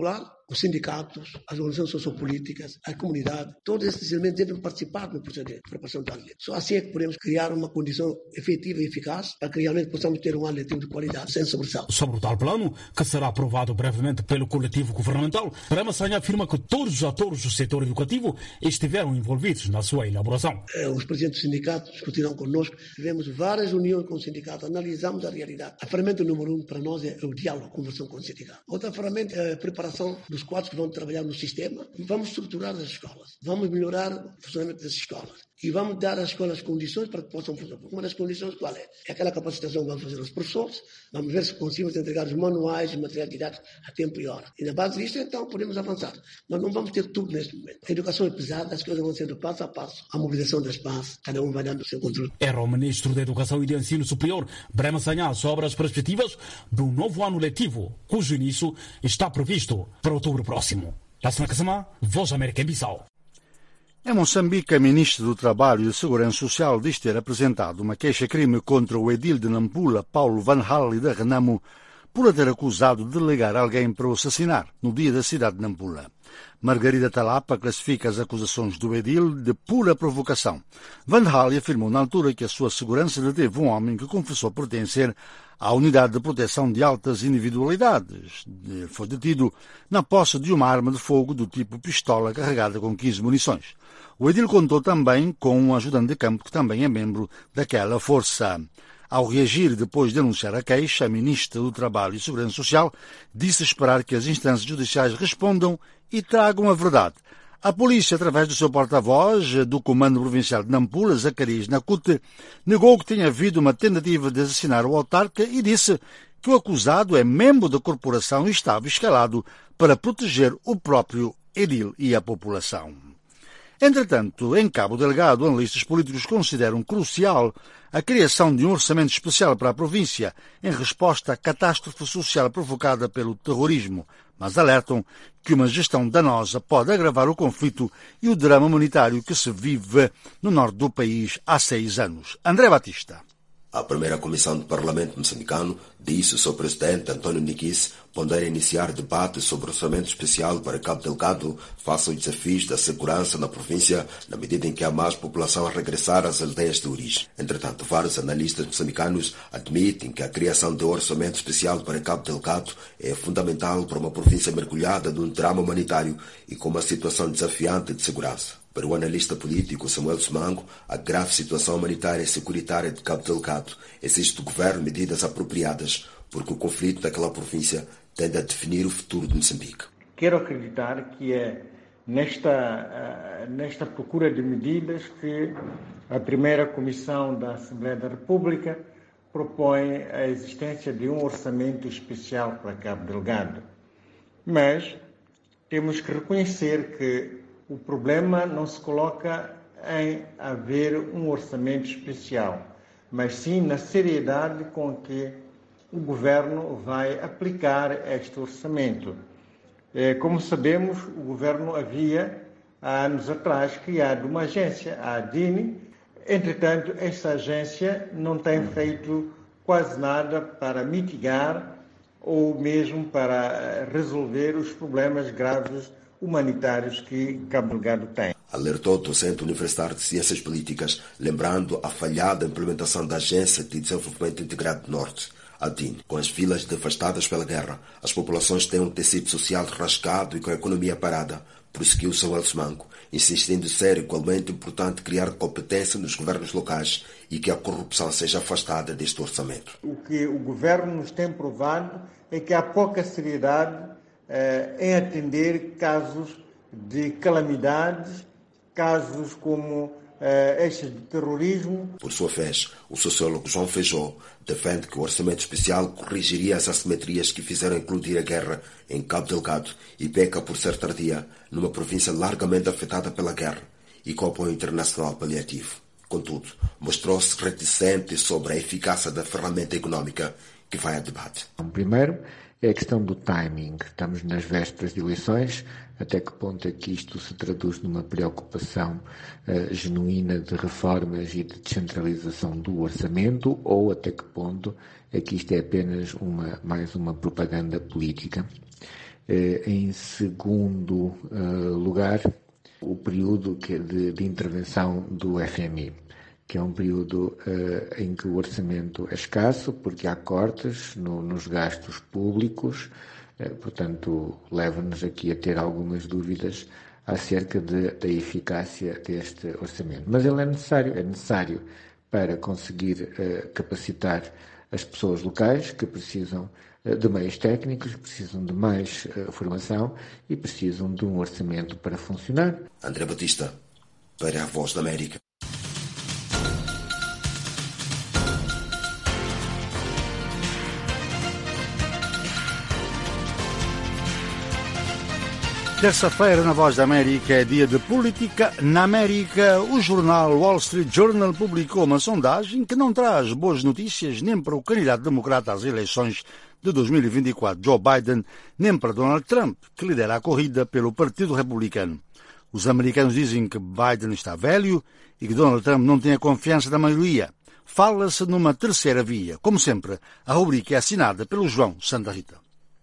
os sindicatos, as organizações sociopolíticas, a comunidade, todos esses elementos devem participar no processo de preparação da lei. Só assim é que podemos criar uma condição efetiva e eficaz para que realmente possamos ter um ano letivo de qualidade, sem sobressalto. Sobre o tal plano, que será aprovado brevemente pelo coletivo governamental, Brahma Sanha afirma que todos os atores do setor educativo estiveram envolvidos na sua elaboração. Os presidentes dos sindicatos discutirão connosco. Tivemos várias reuniões com os sindicatos, analisamos a realidade. A ferramenta número um para nós é o diálogo, a conversão com o sindicato. Outra ferramenta é a preparação dos quadros que vão trabalhar no sistema. Vamos estruturar as escolas, vamos melhorar o funcionamento das escolas e vamos dar às escolas condições para que possam funcionar. Uma das condições qual é? É aquela capacitação que vamos fazer aos professores, vamos ver se conseguimos entregar os manuais e material didático a tempo e hora. E na base disto, então, podemos avançar. Mas não vamos ter tudo neste momento. A educação é pesada, as coisas vão sendo passo a passo. A mobilização das bases, cada um vai dando o seu controle. Era o Ministro da Educação e de Ensino Superior, Brahma Sanha, sobre as perspectivas do novo ano letivo, cujo início está previsto para outubro próximo. Lassana Kasama, Voz América em Bissau. Em Moçambique, a Ministra do Trabalho e de Segurança Social diz ter apresentado uma queixa-crime contra o edil de Nampula, Paulo Van Hal da Renamo, por a ter acusado de ligar alguém para o assassinar no dia da cidade de Nampula. Margarida Talapa classifica as acusações do edil de pura provocação. Van Hal afirmou na altura que a sua segurança deteve um homem que confessou pertencer à Unidade de Proteção de Altas Individualidades. Ele foi detido na posse de uma arma de fogo do tipo pistola carregada com quinze munições. O edil contou também com um ajudante de campo que também é membro daquela força. Ao reagir depois de denunciar a queixa, a Ministra do Trabalho e Segurança Social disse esperar que as instâncias judiciais respondam e tragam a verdade. A polícia, através do seu porta-voz do Comando Provincial de Nampula, Zacarias Nakute, negou que tenha havido uma tentativa de assassinar o autarca e disse que o acusado é membro da corporação e estava escalado para proteger o próprio edil e a população. Entretanto, em Cabo Delgado, analistas políticos consideram crucial a criação de um orçamento especial para a província em resposta à catástrofe social provocada pelo terrorismo, mas alertam que uma gestão danosa pode agravar o conflito e o drama humanitário que se vive no norte do país há seis anos. André Batista. A primeira comissão do Parlamento moçambicano disse ao presidente António Niquis pondera iniciar debate sobre orçamento especial para Cabo Delgado face aos desafios da segurança na província, na medida em que há mais população a regressar às aldeias de origem. Entretanto, vários analistas moçambicanos admitem que a criação de um orçamento especial para Cabo Delgado é fundamental para uma província mergulhada num drama humanitário e com uma situação desafiante de segurança. Para o analista político Samuel Semango, a grave situação humanitária e securitária de Cabo Delgado exige do governo medidas apropriadas, porque o conflito daquela província tende a definir o futuro de Moçambique. Quero acreditar que é nesta, nesta procura de medidas que a primeira Comissão da Assembleia da República propõe a existência de um orçamento especial para Cabo Delgado. Mas temos que reconhecer que o problema não se coloca em haver um orçamento especial, mas sim na seriedade com que o governo vai aplicar este orçamento. Como sabemos, o governo havia, há anos atrás, criado uma agência, a ADINI. Entretanto, esta agência não tem feito quase nada para mitigar ou mesmo para resolver os problemas graves humanitários que Cabo Delgado tem. Alertou o Centro Universitário de Ciências Políticas, lembrando a falhada implementação da Agência de Desenvolvimento Integrado do Norte, a D I N. Com as vilas devastadas pela guerra, as populações têm um tecido social rasgado e com a economia parada, prosseguiu Samuel Semango, insistindo ser igualmente importante criar competência nos governos locais e que a corrupção seja afastada deste orçamento. O que o governo nos tem provado é que há pouca seriedade Uh, em atender casos de calamidades, casos como uh, estes de terrorismo. Por sua vez, o sociólogo João Feijó defende que o orçamento especial corrigiria as assimetrias que fizeram incluir a guerra em Cabo Delgado e peca por ser tardia numa província largamente afetada pela guerra e com apoio internacional paliativo. Contudo, mostrou-se reticente sobre a eficácia da ferramenta económica que vai a debate. Primeiro, é a questão do timing. Estamos nas vésperas de eleições. Até que ponto é que isto se traduz numa preocupação uh, genuína de reformas e de descentralização do orçamento, ou até que ponto é que isto é apenas uma, mais uma propaganda política? Em segundo lugar, o período de, de intervenção do F M I, que é um período uh, em que o orçamento é escasso, porque há cortes no, nos gastos públicos, uh, portanto, leva-nos aqui a ter algumas dúvidas acerca de, da eficácia deste orçamento. Mas ele é necessário, é necessário para conseguir uh, capacitar as pessoas locais que precisam uh, de meios técnicos, precisam de mais uh, formação e precisam de um orçamento para funcionar. André Batista, para a Voz da América. Terça-feira, na Voz da América, é dia de política na América. O jornal Wall Street Journal publicou uma sondagem que não traz boas notícias nem para o candidato democrata às eleições de dois mil e vinte e quatro, Joe Biden, nem para Donald Trump, que lidera a corrida pelo Partido Republicano. Os americanos dizem que Biden está velho e que Donald Trump não tem a confiança da maioria. Fala-se numa terceira via. Como sempre, a rubrica é assinada pelo João Santa Rita.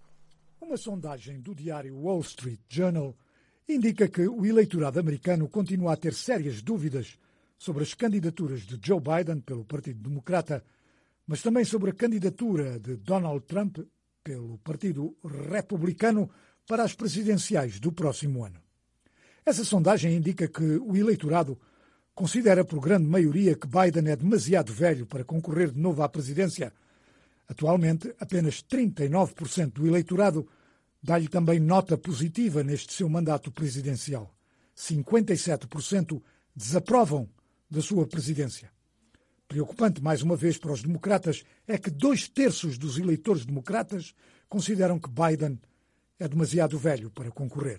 Uma sondagem do diário Wall Street Journal indica que o eleitorado americano continua a ter sérias dúvidas sobre as candidaturas de Joe Biden pelo Partido Democrata, mas também sobre a candidatura de Donald Trump pelo Partido Republicano para as presidenciais do próximo ano. Essa sondagem indica que o eleitorado considera por grande maioria que Biden é demasiado velho para concorrer de novo à presidência. Atualmente, apenas trinta e nove por cento do eleitorado dá-lhe também nota positiva neste seu mandato presidencial. cinquenta e sete por cento desaprovam da sua presidência. Preocupante, mais uma vez, para os democratas é que dois terços dos eleitores democratas consideram que Biden é demasiado velho para concorrer.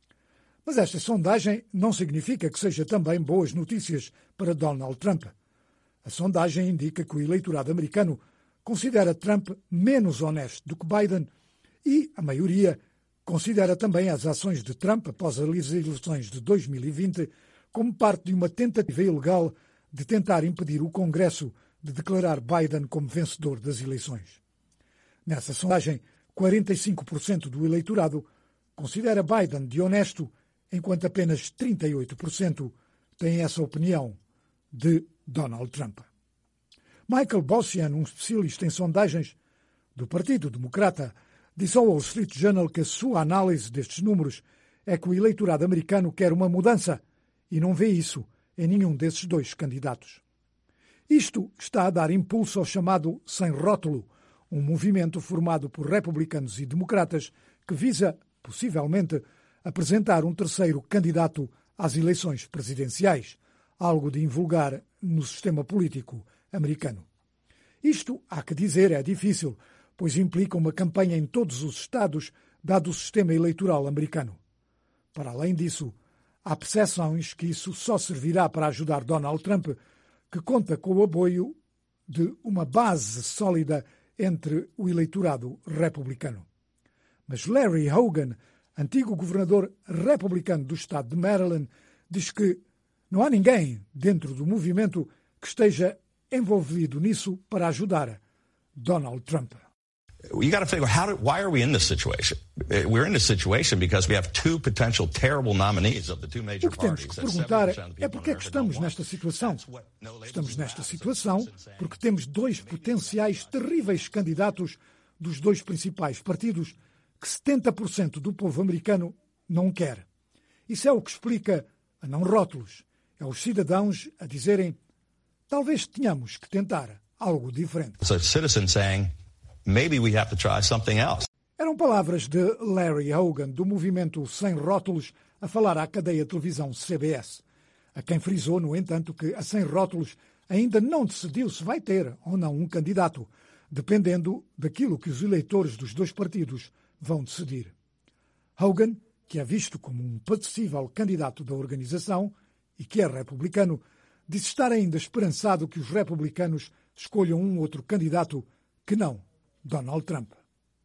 Mas esta sondagem não significa que seja também boas notícias para Donald Trump. A sondagem indica que o eleitorado americano considera Trump menos honesto do que Biden e a maioria considera também as ações de Trump após as eleições de dois mil e vinte como parte de uma tentativa ilegal de tentar impedir o Congresso de declarar Biden como vencedor das eleições. Nessa sondagem, quarenta e cinco por cento do eleitorado considera Biden de honesto, enquanto apenas trinta e oito por cento têm essa opinião de Donald Trump. Michael Bossian, um especialista em sondagens do Partido Democrata, disse ao Wall Street Journal que a sua análise destes números é que o eleitorado americano quer uma mudança e não vê isso em nenhum desses dois candidatos. Isto está a dar impulso ao chamado Sem Rótulo, um movimento formado por republicanos e democratas que visa, possivelmente, apresentar um terceiro candidato às eleições presidenciais, algo de invulgar no sistema político americano. Isto, há que dizer, é difícil, pois implica uma campanha em todos os estados, dado o sistema eleitoral americano. Para além disso, há percepções que isso só servirá para ajudar Donald Trump, que conta com o apoio de uma base sólida entre o eleitorado republicano. Mas Larry Hogan, antigo governador republicano do estado de Maryland, diz que não há ninguém dentro do movimento que esteja envolvido nisso para ajudar Donald Trump. You got to figure how do, why are we in this situation? We're in this situation because we have two potential terrible nominees of the two major parties. O que temos que perguntar é porque é que estamos nesta situação. Estamos nesta situação porque temos dois potenciais terríveis candidatos dos dois principais partidos que setenta por cento do povo americano não quer. Isso é o que explica a não rótulos. É os cidadãos a dizerem talvez tenhamos que tentar algo diferente. It's a citizen saying, maybe we have to try something else. Eram palavras de Larry Hogan, do movimento Sem Rótulos, a falar à cadeia de televisão C B S, a quem frisou, no entanto, que a Sem Rótulos ainda não decidiu se vai ter ou não um candidato, dependendo daquilo que os eleitores dos dois partidos vão decidir. Hogan, que é visto como um possível candidato da organização e que é republicano, disse estar ainda esperançado que os republicanos escolham um outro candidato que não Donald Trump.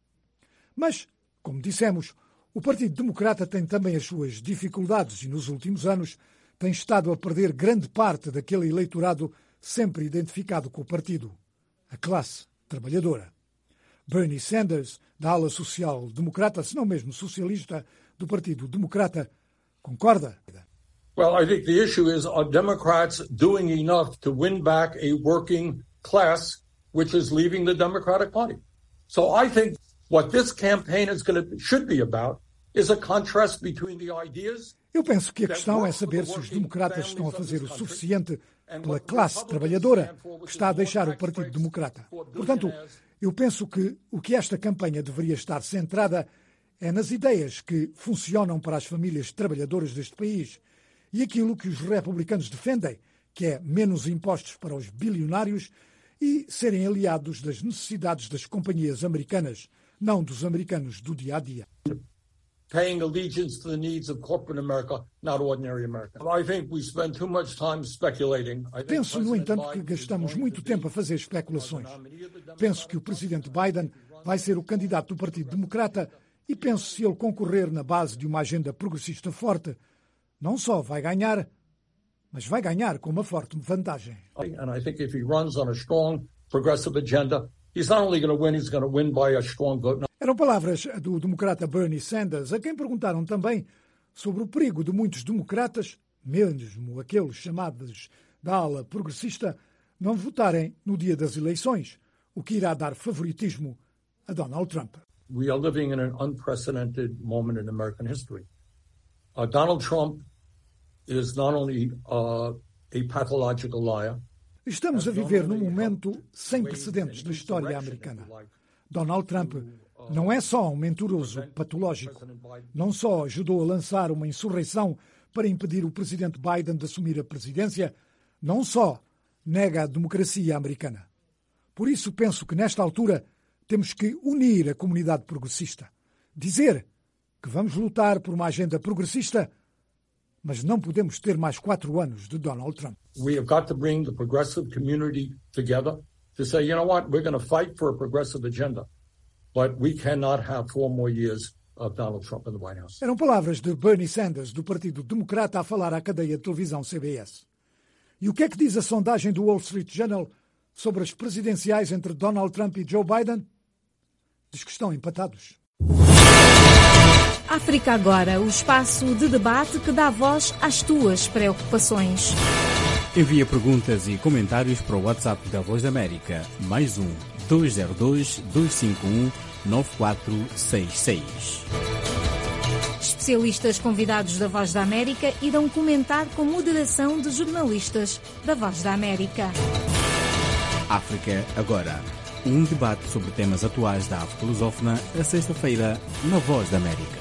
Mas, como dissemos, o Partido Democrata tem também as suas dificuldades e, nos últimos anos, tem estado a perder grande parte daquele eleitorado sempre identificado com o partido, a classe trabalhadora. Bernie Sanders, da ala social-democrata, se não mesmo socialista, do Partido Democrata. Concorda? Well, I think the issue is, are Democrats doing enough to win back a working class which is leaving the Democratic Party? So I think what this campaign is going to should be about is a contrast between the ideas. Eu penso que a questão é saber se os democratas estão a fazer o suficiente pela classe trabalhadora que está a deixar o Partido Democrata. Portanto, eu penso que o que esta campanha deveria estar centrada é nas ideias que funcionam para as famílias trabalhadoras deste país e aquilo que os republicanos defendem, que é menos impostos para os bilionários e serem aliados das necessidades das companhias americanas, não dos americanos do dia a dia. Paying allegiance to the needs of corporate America, not ordinary America. I think we spend too much time speculating. Penso, no entanto, que gastamos muito tempo a fazer especulações. Penso que o presidente Biden vai ser o candidato do Partido Democrata e penso que se ele concorrer na base de uma agenda progressista forte, não só vai ganhar, mas vai ganhar com uma forte vantagem. And I think if he runs on a strong progressive agenda, he's not only going to win, he's going to win by a strong vote. Eram palavras do democrata Bernie Sanders, a quem perguntaram também sobre o perigo de muitos democratas, mesmo aqueles chamados da ala progressista, não votarem no dia das eleições, o que irá dar favoritismo a Donald Trump. We are living in an unprecedented moment in American history. Uh, Donald Trump is not only uh, a pathological liar. Estamos a viver num momento sem precedentes da história americana. Donald Trump não é só um mentiroso patológico, não só ajudou a lançar uma insurreição para impedir o presidente Biden de assumir a presidência, não só nega a democracia americana. Por isso penso que nesta altura temos que unir a comunidade progressista, dizer que vamos lutar por uma agenda progressista, mas não podemos ter mais quatro anos de Donald Trump. We have got to bring the progressive community together to say, you know what, we're going to fight for a progressive agenda. But we cannot have four more years of Donald Trump in the White House. Eram palavras de Bernie Sanders, do Partido Democrata, a falar à cadeia de televisão C B S. E o que é que diz a sondagem do Wall Street Journal sobre as presidenciais entre Donald Trump e Joe Biden? Diz que estão empatados. África Agora, o espaço de debate que dá voz às tuas preocupações. Envia perguntas e comentários para o WhatsApp da Voz da América, mais um dois zero dois, dois cinco um, nove quatro seis seis. Especialistas convidados da Voz da América irão comentar com moderação de jornalistas da Voz da América. África Agora, um debate sobre temas atuais da África lusófona, a sexta-feira, na Voz da América.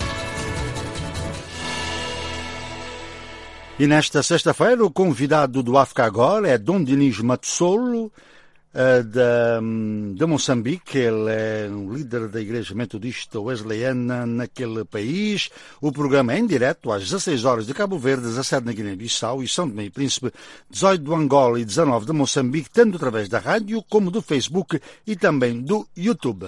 E nesta sexta-feira o convidado do África Agora é Dom Dinis Matsolo, de, de Moçambique. Ele é um líder da Igreja Metodista Wesleyana naquele país. O programa é em direto às dezasseis horas de Cabo Verde, dezassete na Guiné-Bissau e São Tomé e Príncipe, dezoito do Angola e dezanove de Moçambique, tanto através da rádio como do Facebook e também do YouTube.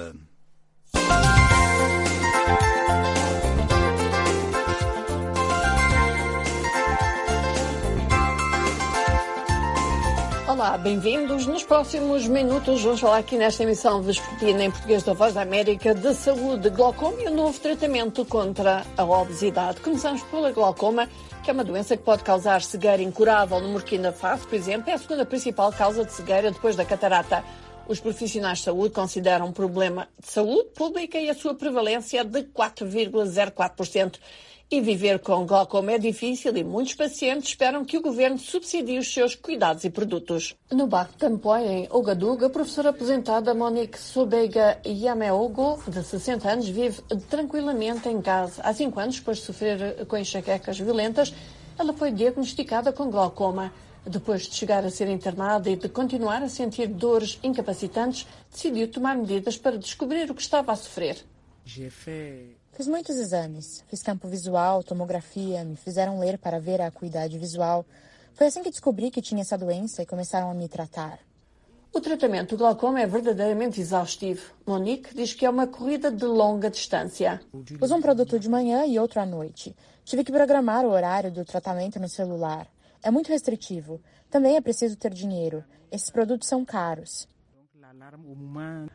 Olá, bem-vindos. Nos próximos minutos vamos falar aqui nesta emissão vespertina em português da Voz da América de saúde, glaucoma e o novo tratamento contra a obesidade. Começamos pela glaucoma, que é uma doença que pode causar cegueira incurável no Burkina Faso, por exemplo. É a segunda principal causa de cegueira depois da catarata. Os profissionais de saúde consideram um problema de saúde pública e a sua prevalência é de quatro vírgula zero quatro por cento. E viver com glaucoma é difícil e muitos pacientes esperam que o governo subsidie os seus cuidados e produtos. No bairro Tampoy, em Ouagadougou, a professora aposentada Monique Sobega Yameogo, de sessenta anos, vive tranquilamente em casa. Há cinco anos, depois de sofrer com enxaquecas violentas, ela foi diagnosticada com glaucoma. Depois de chegar a ser internada e de continuar a sentir dores incapacitantes, decidiu tomar medidas para descobrir o que estava a sofrer. Fiz muitos exames. Fiz campo visual, tomografia, me fizeram ler para ver a acuidade visual. Foi assim que descobri que tinha essa doença e começaram a me tratar. O tratamento do glaucoma é verdadeiramente exaustivo. Monique diz que é uma corrida de longa distância. Uso um produto de manhã e outro à noite. Tive que programar o horário do tratamento no celular. É muito restritivo. Também é preciso ter dinheiro. Esses produtos são caros.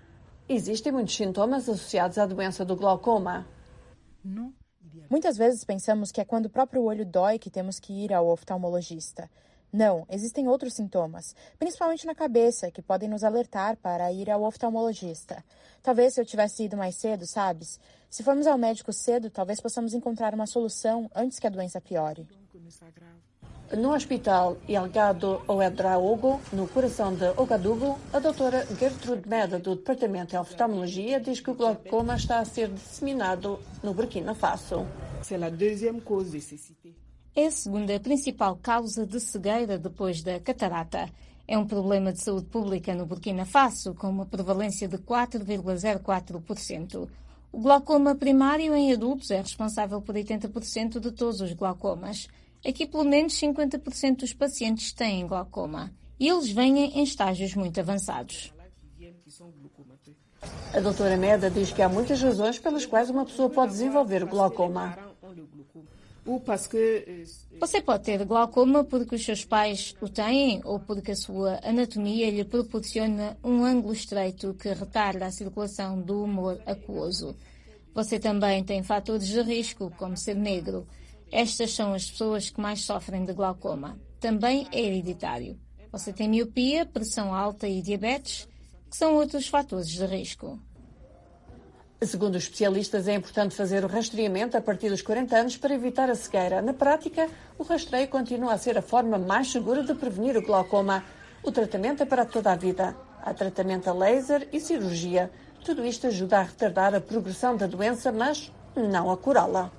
Existem muitos sintomas associados à doença do glaucoma. Muitas vezes pensamos que é quando o próprio olho dói que temos que ir ao oftalmologista. Não, existem outros sintomas, principalmente na cabeça, que podem nos alertar para ir ao oftalmologista. Talvez se eu tivesse ido mais cedo, sabes? Se formos ao médico cedo, talvez possamos encontrar uma solução antes que a doença piore. No Hospital Delgado Ouedraogo, no coração de Ouagadougou, a doutora Gertrude Meda, do Departamento de Oftalmologia, diz que o glaucoma está a ser disseminado no Burkina Faso. É a segunda principal causa de cegueira depois da catarata. É um problema de saúde pública no Burkina Faso, com uma prevalência de quatro vírgula zero quatro por cento. O glaucoma primário em adultos é responsável por oitenta por cento de todos os glaucomas. Aqui, pelo menos cinquenta por cento dos pacientes têm glaucoma. E eles vêm em estágios muito avançados. A doutora Meda diz que há muitas razões pelas quais uma pessoa pode desenvolver glaucoma. Você pode ter glaucoma porque os seus pais o têm ou porque a sua anatomia lhe proporciona um ângulo estreito que retarda a circulação do humor aquoso. Você também tem fatores de risco, como ser negro. Estas são as pessoas que mais sofrem de glaucoma. Também é hereditário. Você tem miopia, pressão alta e diabetes, que são outros fatores de risco. Segundo os especialistas, é importante fazer o rastreamento a partir dos quarenta anos para evitar a cegueira. Na prática, o rastreio continua a ser a forma mais segura de prevenir o glaucoma. O tratamento é para toda a vida. Há tratamento a laser e cirurgia. Tudo isto ajuda a retardar a progressão da doença, mas não a curá-la.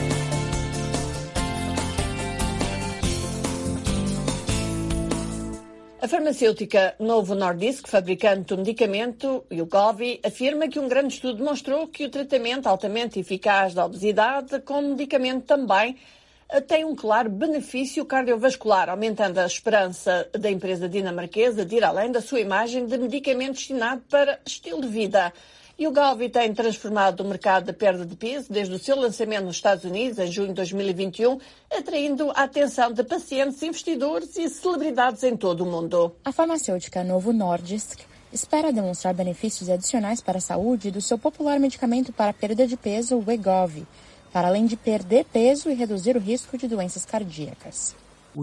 A farmacêutica Novo Nordisk, fabricante do medicamento Wegovy, afirma que um grande estudo demonstrou que o tratamento altamente eficaz da obesidade, com medicamento também, tem um claro benefício cardiovascular, aumentando a esperança da empresa dinamarquesa de ir além da sua imagem de medicamento destinado para estilo de vida. E o Wegovy tem transformado o mercado da perda de peso desde o seu lançamento nos Estados Unidos, em junho de dois mil e vinte e um, atraindo a atenção de pacientes, investidores e celebridades em todo o mundo. A farmacêutica Novo Nordisk espera demonstrar benefícios adicionais para a saúde do seu popular medicamento para perda de peso, o Wegovy, para além de perder peso e reduzir o risco de doenças cardíacas.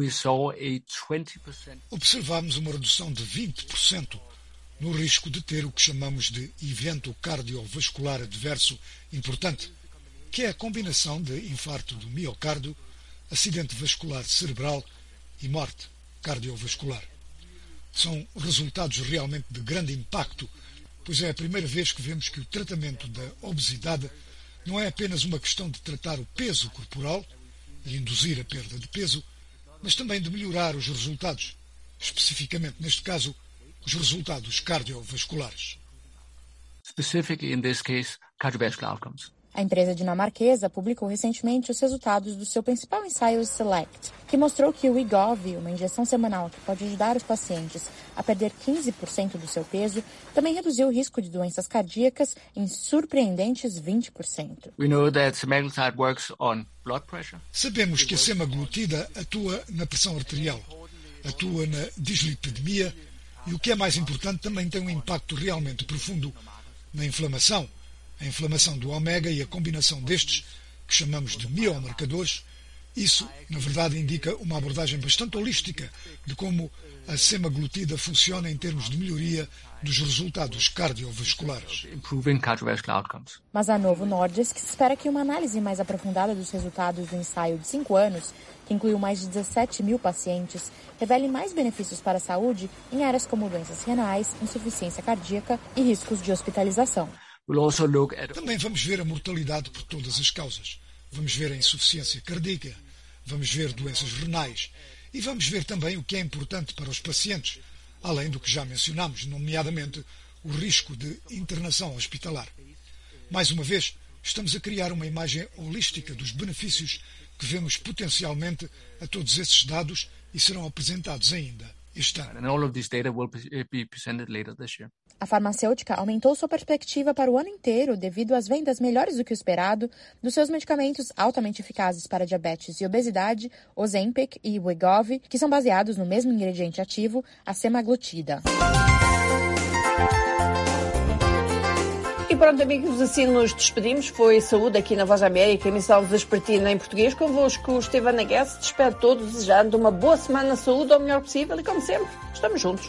Observamos uma redução de vinte por cento no risco de ter o que chamamos de evento cardiovascular adverso importante, que é a combinação de infarto do miocárdio, acidente vascular cerebral e morte cardiovascular. São resultados realmente de grande impacto, pois é a primeira vez que vemos que o tratamento da obesidade não é apenas uma questão de tratar o peso corporal e induzir a perda de peso, mas também de melhorar os resultados, especificamente neste caso, os resultados cardiovasculares. Specifically in this case, cardiovascular outcomes. A empresa dinamarquesa publicou recentemente os resultados do seu principal ensaio SELECT, que mostrou que o Wegovy, uma injeção semanal que pode ajudar os pacientes a perder quinze por cento do seu peso, também reduziu o risco de doenças cardíacas em surpreendentes vinte por cento. We know that semaglutide works on blood pressure. Sabemos que a semaglutida atua na pressão arterial, atua na dislipidemia e, o que é mais importante, também tem um impacto realmente profundo na inflamação, a inflamação do ômega e a combinação destes, que chamamos de biomarcadores. Isso, na verdade, indica uma abordagem bastante holística de como a semaglutida funciona em termos de melhoria dos resultados cardiovasculares. Improving cardiovascular outcomes. Mas a Novo Nordisk espera que uma análise mais aprofundada dos resultados do ensaio de cinco anos, que incluiu mais de dezessete mil pacientes, revele mais benefícios para a saúde em áreas como doenças renais, insuficiência cardíaca e riscos de hospitalização. Também vamos ver a mortalidade por todas as causas. Vamos ver a insuficiência cardíaca, vamos ver doenças renais e vamos ver também o que é importante para os pacientes, além do que já mencionamos, nomeadamente o risco de internação hospitalar. Mais uma vez, estamos a criar uma imagem holística dos benefícios que vemos potencialmente a todos esses dados e serão apresentados ainda este ano. A farmacêutica aumentou sua perspectiva para o ano inteiro devido às vendas melhores do que o esperado dos seus medicamentos altamente eficazes para diabetes e obesidade, Ozempic e Wegovy, que são baseados no mesmo ingrediente ativo, a semaglutida. pronto, amigos, assim nos despedimos. Foi Saúde aqui na Voz da América, emissão vespertina em português. Convosco, Estevana Guess. Despede todos, desejando uma boa semana de saúde, ao melhor possível. E, como sempre, estamos juntos.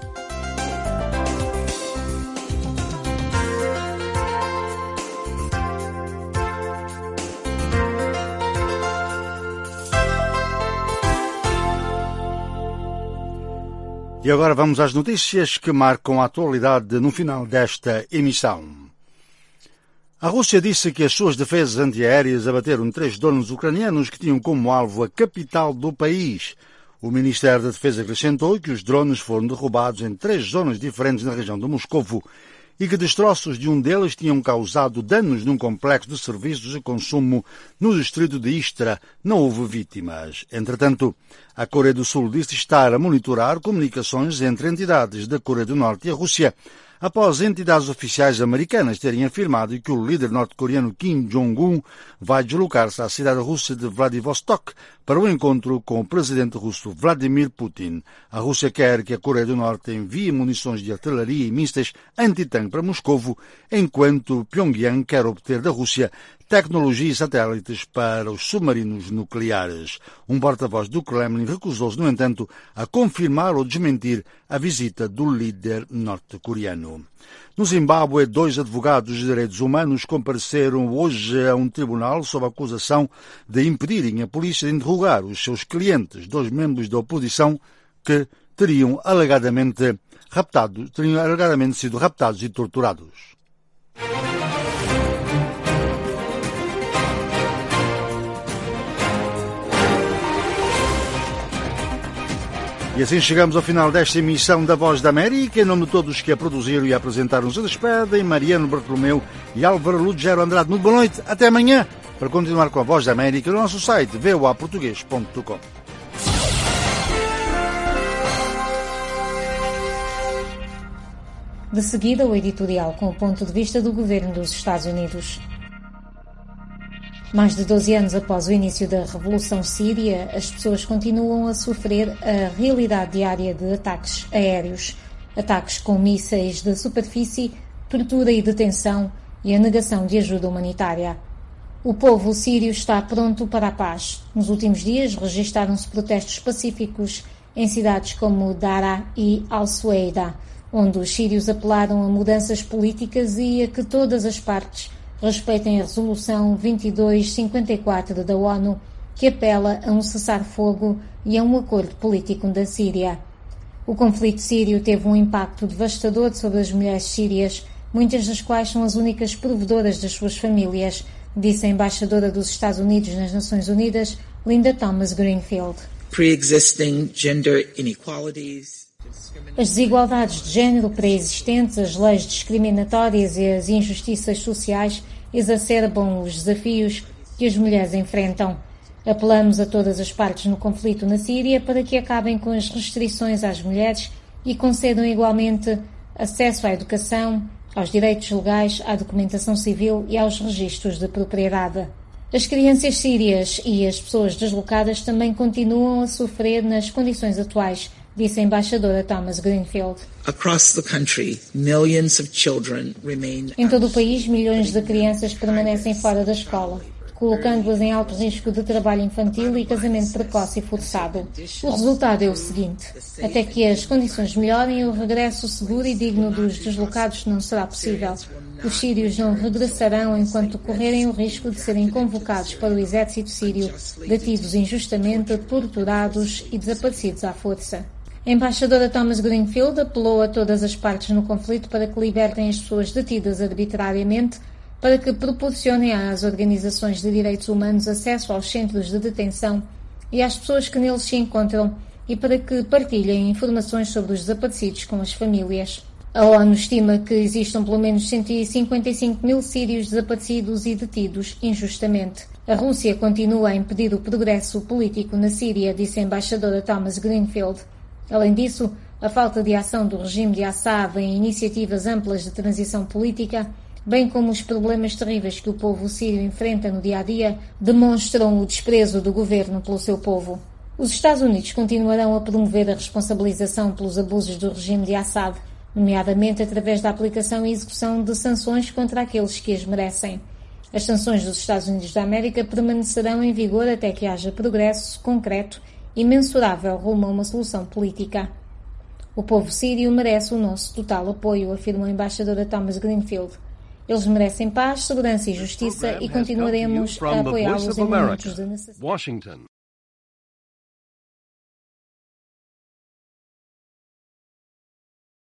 E agora vamos às notícias que marcam a atualidade no final desta emissão. A Rússia disse que as suas defesas antiaéreas abateram três drones ucranianos que tinham como alvo a capital do país. O Ministério da Defesa acrescentou que os drones foram derrubados em três zonas diferentes na região de Moscovo e que destroços de um deles tinham causado danos num complexo de serviços de consumo no distrito de Istra. Não houve vítimas. Entretanto, a Coreia do Sul disse estar a monitorar comunicações entre entidades da Coreia do Norte e a Rússia, após entidades oficiais americanas terem afirmado que o líder norte-coreano Kim Jong-un vai deslocar-se à cidade russa de Vladivostok para o encontro com o presidente russo Vladimir Putin. A Rússia quer que a Coreia do Norte envie munições de artilharia e mísseis antitanque para Moscovo, enquanto Pyongyang quer obter da Rússia tecnologia e satélites para os submarinos nucleares. Um porta-voz do Kremlin recusou-se, no entanto, a confirmar ou desmentir a visita do líder norte-coreano. No Zimbábue, dois advogados de direitos humanos compareceram hoje a um tribunal sob a acusação de impedirem a polícia de interrogar os seus clientes, dois membros da oposição que teriam alegadamente, raptados, teriam alegadamente sido raptados e torturados. E assim chegamos ao final desta emissão da Voz da América. Em nome de todos que a produziram e a apresentaram, se despedem Mariano Bartolomeu e Álvaro Lugero Andrade. Muito boa noite, até amanhã, para continuar com a Voz da América no nosso site v o a português ponto com. De seguida, o editorial com o ponto de vista do governo dos Estados Unidos. Mais de doze anos após o início da Revolução Síria, as pessoas continuam a sofrer a realidade diária de ataques aéreos. Ataques com mísseis de superfície, tortura e detenção e a negação de ajuda humanitária. O povo sírio está pronto para a paz. Nos últimos dias, registaram-se protestos pacíficos em cidades como Daraa e Al-Sueida, onde os sírios apelaram a mudanças políticas e a que todas as partes respeitem a Resolução vinte e dois cinquenta e quatro da ONU, que apela a um cessar-fogo e a um acordo político da Síria. O conflito sírio teve um impacto devastador sobre as mulheres sírias, muitas das quais são as únicas provedoras das suas famílias, disse a embaixadora dos Estados Unidos nas Nações Unidas, Linda Thomas-Greenfield. Pre-existing gender inequalities. As desigualdades de género pré-existentes, as leis discriminatórias e as injustiças sociais exacerbam os desafios que as mulheres enfrentam. Apelamos a todas as partes no conflito na Síria para que acabem com as restrições às mulheres e concedam igualmente acesso à educação, aos direitos legais, à documentação civil e aos registros de propriedade. As crianças sírias e as pessoas deslocadas também continuam a sofrer nas condições atuais, disse a embaixadora Thomas Greenfield. Across the country, millions of children remain. Em todo o país, milhões de crianças permanecem fora da escola, colocando-as em alto risco de trabalho infantil e casamento precoce e forçado. O resultado é o seguinte: até que as condições melhorem, o regresso seguro e digno dos deslocados não será possível. Os sírios não regressarão enquanto correrem o risco de serem convocados para o exército sírio, detidos injustamente, torturados e desaparecidos à força. A embaixadora Thomas Greenfield apelou a todas as partes no conflito para que libertem as pessoas detidas arbitrariamente, para que proporcionem às organizações de direitos humanos acesso aos centros de detenção e às pessoas que neles se encontram e para que partilhem informações sobre os desaparecidos com as famílias. A ONU estima que existam pelo menos cento e cinquenta e cinco mil sírios desaparecidos e detidos injustamente. A Rússia continua a impedir o progresso político na Síria, disse a embaixadora Thomas Greenfield. Além disso, a falta de ação do regime de Assad em iniciativas amplas de transição política, bem como os problemas terríveis que o povo sírio enfrenta no dia-a-dia, demonstram o desprezo do governo pelo seu povo. Os Estados Unidos continuarão a promover a responsabilização pelos abusos do regime de Assad. nomeadamente através da aplicação e execução de sanções contra aqueles que as merecem. As sanções dos Estados Unidos da América permanecerão em vigor até que haja progresso concreto e mensurável rumo a uma solução política. O povo sírio merece o nosso total apoio, afirmou a embaixadora Thomas Greenfield. Eles merecem paz, segurança e justiça e continuaremos a apoiá-los em momentos de necessidade. Washington.